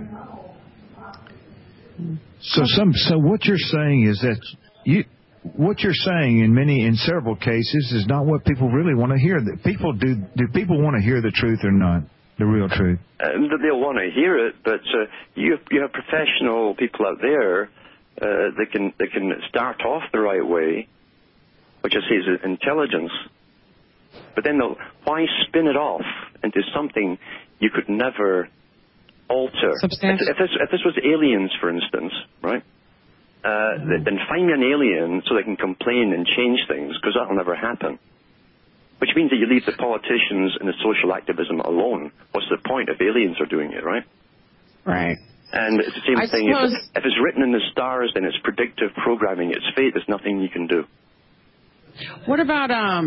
Speaker 3: So what you're saying is that what you're saying in several cases is not what people really want to hear. Do people want to hear the truth or not? The real truth?
Speaker 2: They'll want to hear it, but you have professional people out there that can start off the right way, which I say is intelligence. But then why spin it off into something you could never alter? If this was aliens, for instance, right? Then find me an alien so they can complain and change things, because that'll never happen. Which means that you leave the politicians and the social activism alone. What's the point if aliens are doing it, right?
Speaker 1: Right.
Speaker 2: And it's the same thing. If it's written in the stars, then it's predictive programming. It's fate. There's nothing you can do.
Speaker 1: What about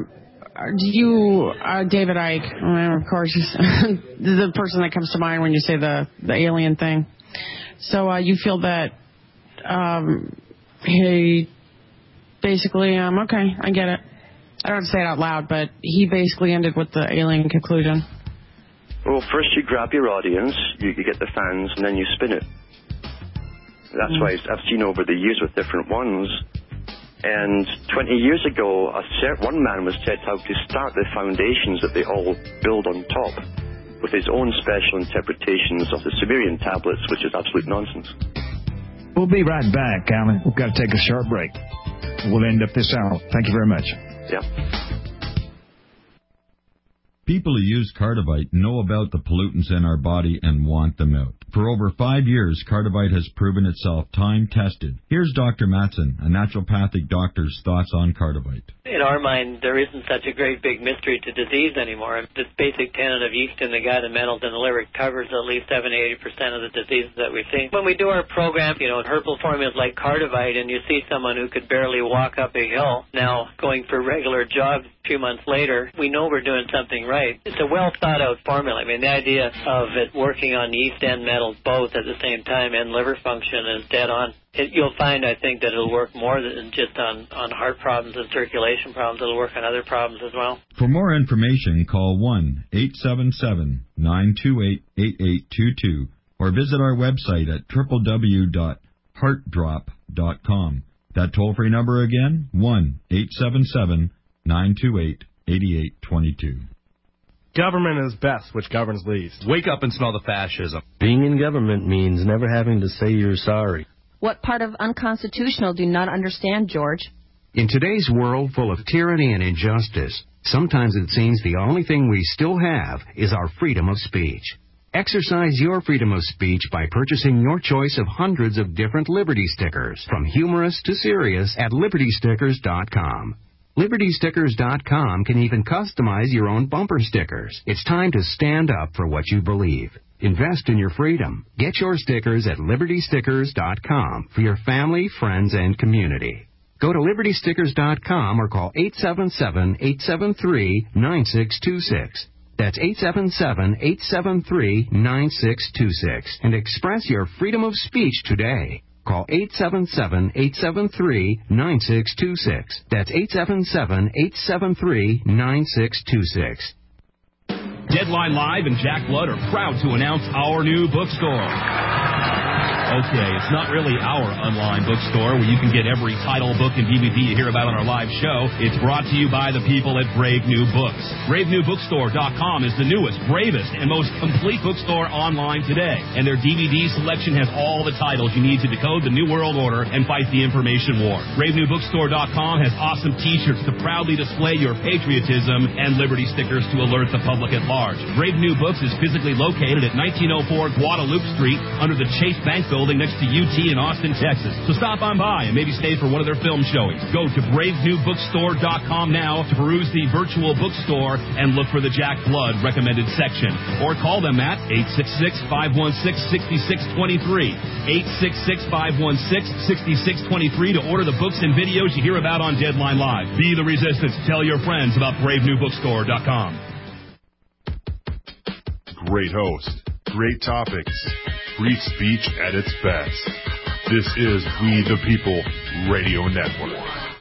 Speaker 1: David Icke? Of course, the person that comes to mind when you say the alien thing. So you feel that he basically, okay, I get it. I don't say it out loud, but he basically ended with the alien conclusion.
Speaker 2: Well, first you grab your audience, you get the fans, and then you spin it. That's why I've seen over the years with different ones. And 20 years ago, one man was set out to start the foundations that they all build on top with his own special interpretations of the Sumerian tablets, which is absolute nonsense.
Speaker 3: We'll be right back, Alan. We've got to take a short break. We'll end up this hour. Thank you very much.
Speaker 2: Yeah.
Speaker 14: People who use Cardivite know about the pollutants in our body and want them out. For over 5 years, Cardivite has proven itself time-tested. Here's Dr. Matson, a naturopathic doctor's thoughts on Cardivite.
Speaker 15: In our mind, there isn't such a great big mystery to disease anymore. This basic tenet of yeast in the gut and metals in the liver covers at least 70-80% of the diseases that we see. When we do our program, herbal formulas like Cardivite, and you see someone who could barely walk up a hill now going for regular jogs a few months later, we know we're doing something right. It's a well-thought-out formula. I mean, the idea of it working on yeast and metals both at the same time and liver function is dead on. You'll find, I think, that it'll work more than just on heart problems and circulation problems. It'll work on other problems as well.
Speaker 14: For more information, call 1-877-928-8822 or visit our website at www.heartdrop.com. That toll-free number again, 1-877-928-8822.
Speaker 13: Government is best, which governs least.
Speaker 16: Wake up and smell the fascism.
Speaker 17: Being in government means never having to say you're sorry.
Speaker 18: What part of unconstitutional do you not understand, George?
Speaker 16: In today's world full of tyranny and injustice, sometimes it seems the only thing we still have is our freedom of speech. Exercise your freedom of speech by purchasing your choice of hundreds of different Liberty stickers, from humorous to serious, at LibertyStickers.com. LibertyStickers.com can even customize your own bumper stickers. It's time to stand up for what you believe. Invest in your freedom. Get your stickers at LibertyStickers.com for your family, friends, and community. Go to LibertyStickers.com or call 877-873-9626. That's 877-873-9626 and express your freedom of speech today. Call 877-873-9626. That's 877-873-9626.
Speaker 6: Deadline Live and Jack Blood are proud to announce our new bookstore. Okay, it's not really our online bookstore where you can get every title, book, and DVD you hear about on our live show. It's brought to you by the people at Brave New Books. BraveNewBookstore.com is the newest, bravest, and most complete bookstore online today. And their DVD selection has all the titles you need to decode the New World Order and fight the information war. BraveNewBookstore.com has awesome t-shirts to proudly display your patriotism and Liberty stickers to alert the public at large. Brave New Books is physically located at 1904 Guadalupe Street under the Chase Bank building next to UT in Austin, Texas. So stop on by and maybe stay for one of their film showings. Go to BraveNewBookstore.com now to peruse the virtual bookstore and look for the Jack Blood recommended section. Or call them at 866-516-6623. 866-516-6623 to order the books and videos you hear about on Deadline Live. Be the resistance. Tell your friends about BraveNewBookstore.com.
Speaker 8: Great host, great topics, free speech at its best. This is We the People Radio Network.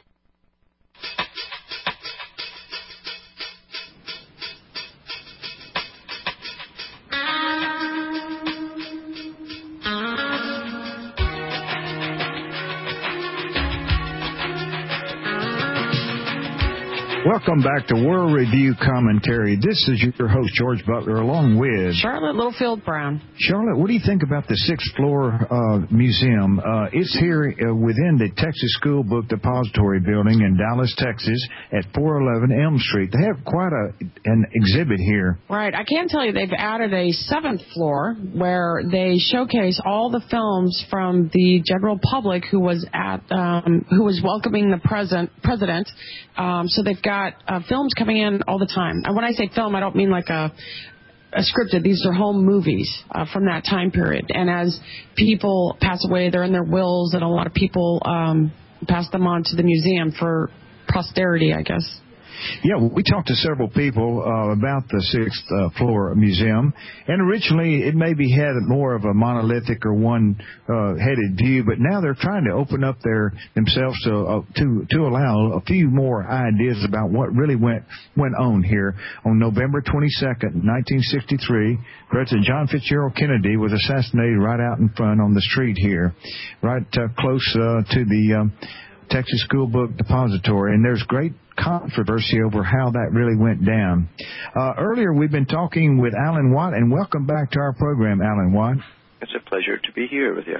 Speaker 3: Welcome back to World Review Commentary. This is your host, George Butler, along with
Speaker 1: Charlotte Littlefield Brown.
Speaker 3: Charlotte, what do you think about the sixth floor museum? It's here within the Texas School Book Depository building in Dallas, Texas, at 411 Elm Street. They have quite an exhibit here.
Speaker 1: Right. I can tell you they've added a seventh floor where they showcase all the films from the general public who was welcoming the president. So they've got films coming in all the time. And when I say film, I don't mean like a scripted. These are home movies from that time period. And as people pass away, they're in their wills, and a lot of people pass them on to the museum for posterity, I guess.
Speaker 3: Yeah, we talked to several people about the sixth floor museum, and originally it maybe had more of a monolithic or one-headed view, but now they're trying to open up themselves to allow a few more ideas about what really went on here. On November 22nd, 1963, President John Fitzgerald Kennedy was assassinated right out in front on the street here, right close to the Texas School Book Depository, and there's great controversy over how that really went down. Earlier, we've been talking with Alan Watt, and welcome back to our program, Alan Watt.
Speaker 2: It's a pleasure to be here with you.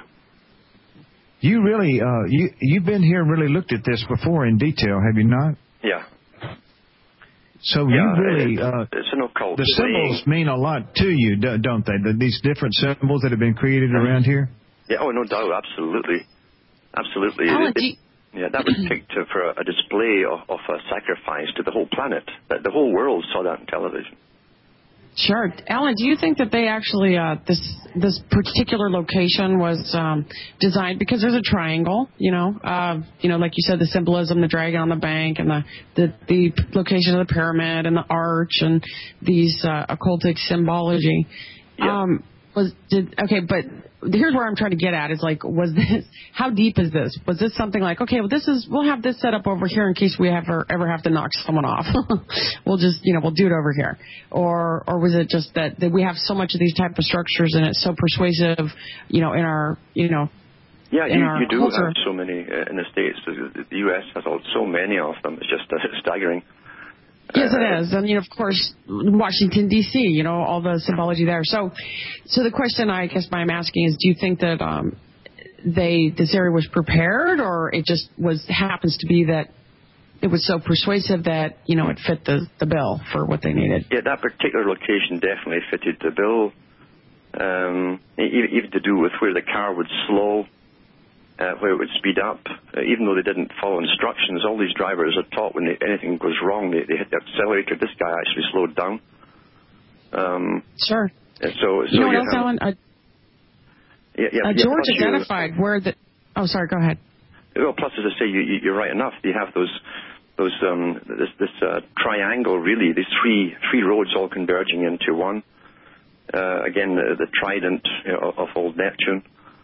Speaker 3: You really, you've been here and really looked at this before in detail, have you not?
Speaker 2: Yeah.
Speaker 3: So you really,
Speaker 2: it's an occult.
Speaker 3: The symbols mean a lot to you, don't they? These different symbols that have been created around here?
Speaker 2: Yeah, oh, no doubt, absolutely. Absolutely.
Speaker 1: Alan,
Speaker 2: yeah, that was picked for a display of a sacrifice to the whole planet. The whole world saw that on television.
Speaker 1: Sure. Alan, do you think that they actually, this particular location was designed because there's a triangle, like you said, the symbolism, the dragon on the bank, and the location of the pyramid and the arch and these occultic symbology.
Speaker 2: Yeah.
Speaker 1: But here's where I'm trying to get at is like, how deep is this? Was this something like, okay, well, we'll have this set up over here in case we ever have to knock someone off. We'll just, we'll do it over here. Or was it just that we have so much of these type of structures and it's so persuasive, in our,
Speaker 2: Yeah, you do
Speaker 1: culture.
Speaker 2: have so many in the States. The U.S. has so many of them. It's just staggering.
Speaker 1: Yes, it is. And, of course, Washington, D.C., all the symbology there. So the question I guess I'm asking is, do you think that this area was prepared, or it just happens to be that it was so persuasive that, it fit the bill for what they needed.
Speaker 2: Yeah, that particular location definitely fitted the bill. Even to do with where the car would slow, where it would speed up. Even though they didn't follow instructions, all these drivers are taught when anything goes wrong, they hit the accelerator. This guy actually slowed down.
Speaker 1: Sure.
Speaker 2: So
Speaker 1: you know what else, Alan? George identified where the... Oh, sorry, go ahead.
Speaker 2: Well, plus, as I say, you're right enough. You have this triangle, really, these three roads all converging into one. Again, the trident of old Neptune.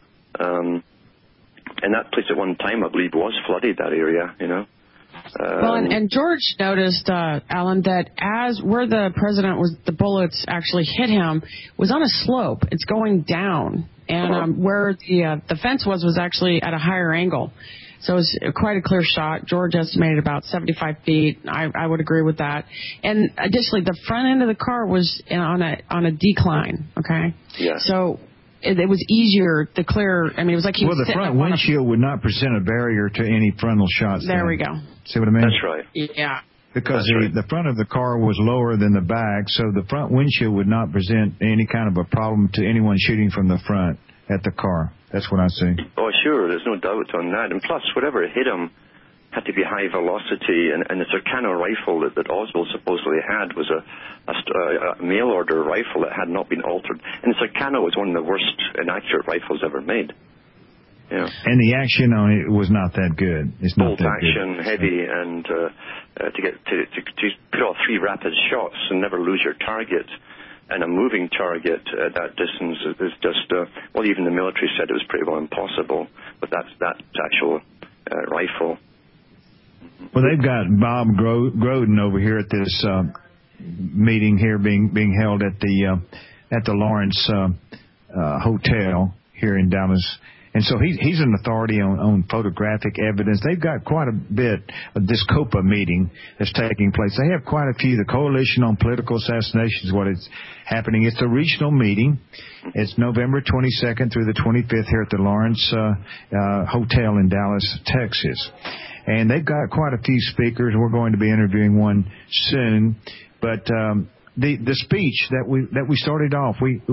Speaker 2: And that place at one time, I believe, was flooded, that area,
Speaker 1: Well, and George noticed, Alan, that where the president was, the bullets actually hit him, was on a slope. It's going down. And where the fence was actually at a higher angle. So it was quite a clear shot. George estimated about 75 feet. I would agree with that. And additionally, the front end of the car was on a decline, okay?
Speaker 2: Yeah.
Speaker 1: So it was easier to clear. I mean, it was like he was
Speaker 3: the front windshield would not present a barrier to any frontal shots.
Speaker 1: There we go.
Speaker 3: See what I mean?
Speaker 2: That's right.
Speaker 1: Yeah.
Speaker 3: Because the front of the car was lower than the back, so the front windshield would not present any kind of a problem to anyone shooting from the front at the car. That's what I see.
Speaker 2: Oh, sure. There's no doubt on that. And plus, whatever hit him had to be high velocity. And the Circano rifle that Oswald supposedly had was a mail-order rifle that had not been altered. And the Circano was one of the worst inaccurate rifles ever made. Yeah.
Speaker 3: And the action on it was not that good. It's not
Speaker 2: bolt
Speaker 3: that
Speaker 2: action,
Speaker 3: good.
Speaker 2: heavy, and to put off 3 rapid shots and never lose your target. And a moving target at that distance is just, even the military said it was pretty well impossible with that actual rifle.
Speaker 3: Well, they've got Bob Groden over here at this meeting here being held at the Lawrence Hotel here in Dallas. And so he's an authority on photographic evidence. They've got quite a bit of this COPA meeting that's taking place. They have quite a few. The Coalition on Political Assassination is what is happening. It's a regional meeting. It's November 22nd through the 25th here at the Lawrence Hotel in Dallas, Texas. And they've got quite a few speakers. We're going to be interviewing one soon. But the speech that we started off, we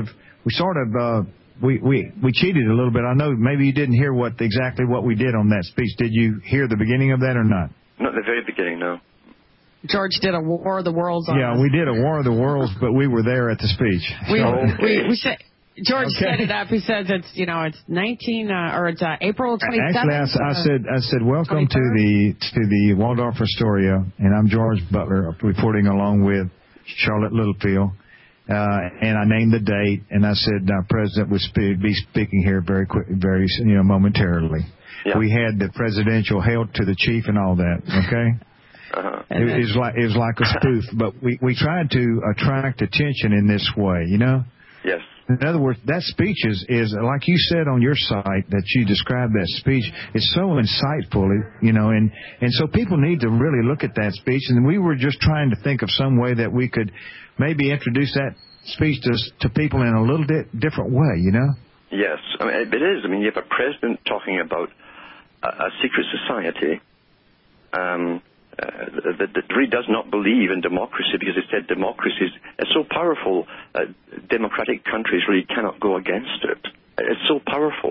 Speaker 3: cheated a little bit. I know maybe you didn't hear exactly what we did on that speech. Did you hear the beginning of that or not?
Speaker 2: Not the very beginning, no.
Speaker 1: George did a War of the Worlds on us.
Speaker 3: We did a War of the Worlds, but we were there at the speech.
Speaker 1: We said George set it up. He says it's it's 19 or it's April 27th.
Speaker 3: Actually, I said welcome 23rd? to the Waldorf Astoria, and I'm George Butler reporting along with Charlotte Littlefield. And I named the date, and I said our president would be speaking here very momentarily. Yeah. We had the presidential hail to the chief and all that. Okay.
Speaker 2: Uh-huh.
Speaker 3: It was like a spoof, but we tried to attract attention in this way.
Speaker 2: Yes.
Speaker 3: In other words, that speech is like you said on your site that you described that speech. It's so insightful, and so people need to really look at that speech. And we were just trying to think of some way that we could maybe introduce that speech to people in a little bit different way,
Speaker 2: Yes, I mean, it is. I mean, you have a president talking about a secret society that really does not believe in democracy because it said democracy is so powerful, democratic countries really cannot go against it. It's so powerful.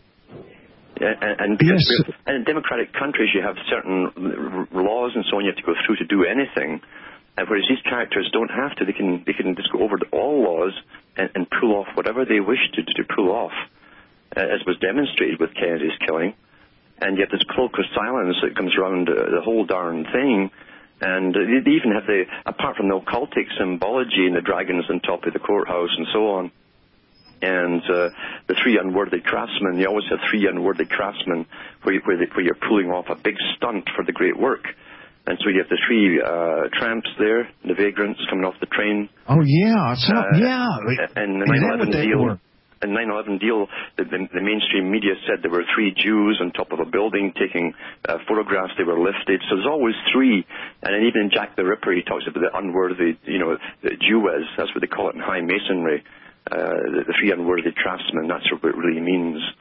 Speaker 2: And in democratic countries, you have certain laws and so on you have to go through to do anything. Whereas these characters don't have to. They can just go over all laws and pull off whatever they wish to pull off, as was demonstrated with Kennedy's killing. And yet this cloak of silence that comes around the whole darn thing. And they even have apart from the occultic symbology and the dragons on top of the courthouse and so on. And the 3 unworthy craftsmen, you always have 3 unworthy craftsmen where you're pulling off a big stunt for the great work. And so you have the 3 tramps there, the vagrants coming off the train.
Speaker 3: Oh, yeah.
Speaker 2: And the 9/11 deal. And 9/11 deal, the mainstream media said there were 3 Jews on top of a building taking photographs. They were lifted. So there's always 3. And then even in Jack the Ripper, he talks about the unworthy, the Jewess. That's what they call it in high masonry. The 3 unworthy craftsmen. That's what it really means.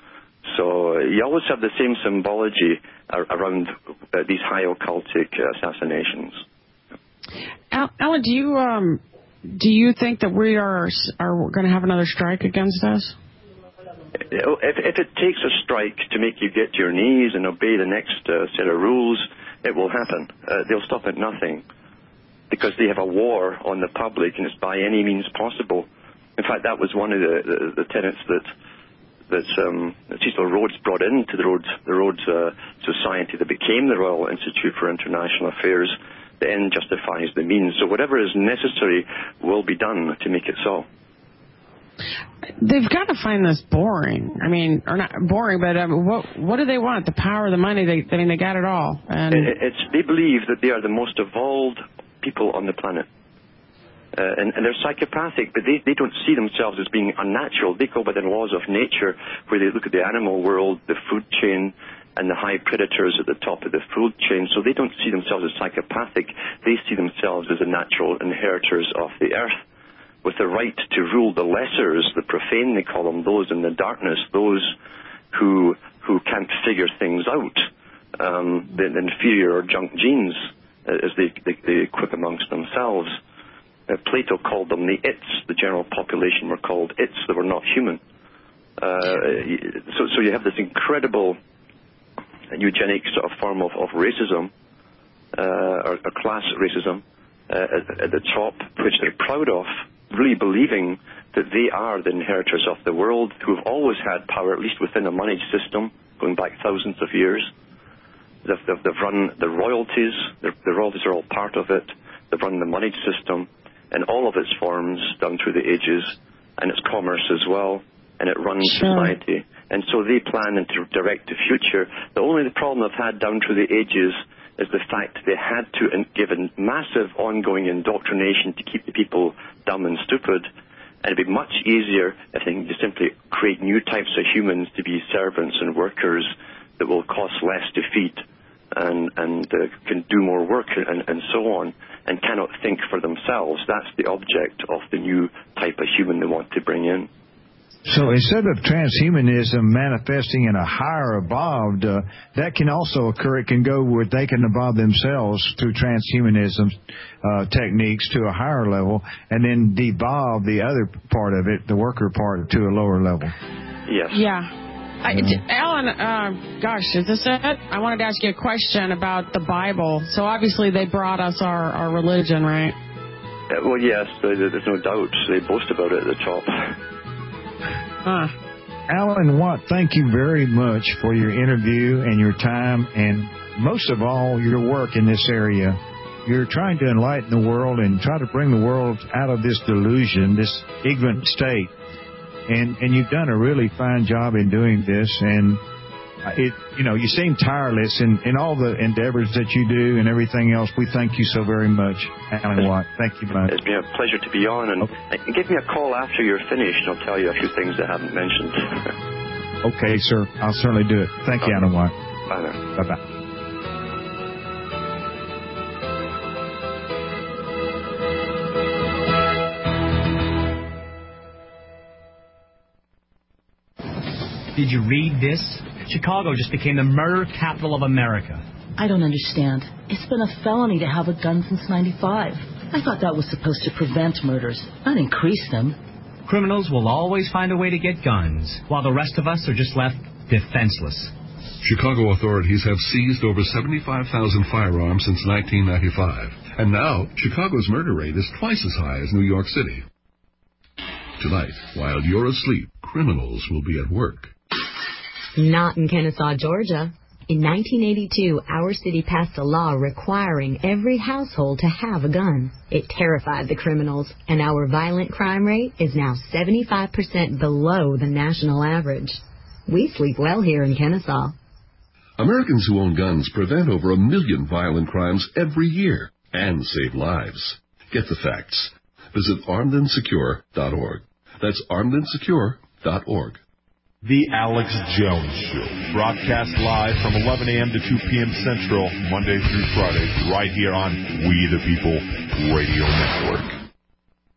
Speaker 2: So you always have the same symbology around these high occultic assassinations.
Speaker 1: Alan, do you think that we are going to have another strike against us?
Speaker 2: If it takes a strike to make you get to your knees and obey the next set of rules, it will happen. They'll stop at nothing because they have a war on the public, and it's by any means possible. In fact, that was one of the tenets that Cecil Rhodes brought into the Rhodes Society that became the Royal Institute for International Affairs. The end justifies the means. So whatever is necessary will be done to make it so.
Speaker 1: They've got to find this boring. I mean, or not boring, but what do they want? The power, the money? They got it all. And
Speaker 2: they believe that they are the most evolved people on the planet. And they're psychopathic, but they don't see themselves as being unnatural. They go by the laws of nature, where they look at the animal world, the food chain, and the high predators at the top of the food chain. So they don't see themselves as psychopathic. They see themselves as the natural inheritors of the earth, with the right to rule the lessers, the profane they call them, those in the darkness, those who can't figure things out, the inferior or junk genes, as they equip amongst themselves. Plato called them the its. The general population were called its. They were not human. So you have this incredible eugenic sort of form of racism, or class racism, at the top, which they're proud of, really believing that they are the inheritors of the world, who have always had power, at least within a moneyed system, going back thousands of years. They've run the royalties. The royalties are all part of it. They've run the moneyed system in all of its forms down through the ages, and its commerce as well, and it runs society. And so they plan and to direct the future. The only problem they've had down through the ages is the fact they had to give a massive ongoing indoctrination to keep the people dumb and stupid. And it'd be much easier if they can just simply create new types of humans to be servants and workers that will cost less to feed and can do more work and so on, and cannot think for themselves. That's the object of the new type of human they want to bring in.
Speaker 3: So instead of transhumanism manifesting in a higher evolved, that can also occur. It can go where they can evolve themselves through transhumanism techniques to a higher level, and then devolve the other part of it, the worker part, to a lower level.
Speaker 2: Yes.
Speaker 1: Yeah. Alan, gosh, is this it? I wanted to ask you a question about the Bible. So obviously they brought us our religion, right?
Speaker 2: Well, yes, there's no doubt. They boast about it at the top.
Speaker 3: Alan Watt, thank you very much for your interview and your time, and most of all, your work in this area. You're trying to enlighten the world and try to bring the world out of this delusion, this ignorant state. And you've done a really fine job in doing this, and you seem tireless in all the endeavors that you do and everything else. We thank you so very much, Alan Watt. Thank you much.
Speaker 2: It's been a pleasure to be on, and give me a call after you're finished, and I'll tell you a few things I haven't mentioned.
Speaker 3: Okay, sir. I'll certainly do it. Thank you, Alan Watt.
Speaker 2: Bye now.
Speaker 3: Bye-bye.
Speaker 18: Did you read this? Chicago just became the murder capital of America.
Speaker 19: I don't understand. It's been a felony to have a gun since '95. I thought that was supposed to prevent murders, not increase them.
Speaker 18: Criminals will always find a way to get guns, while the rest of us are just left defenseless.
Speaker 20: Chicago authorities have seized over 75,000 firearms since 1995. And now, Chicago's murder rate is twice as high as New York City. Tonight, while you're asleep, criminals will be at work.
Speaker 21: Not in Kennesaw, Georgia. In 1982, our city passed a law requiring every household to have a gun. It terrified the criminals, and our violent crime rate is now 75% below the national average. We sleep well here in Kennesaw.
Speaker 20: Americans who own guns prevent over 1 million violent crimes every year and save lives. Get the facts. Visit armedandsecure.org. That's armedandsecure.org.
Speaker 8: The Alex Jones Show, broadcast live from 11 a.m. to 2 p.m. Central, Monday through Friday, right here on We the People Radio Network.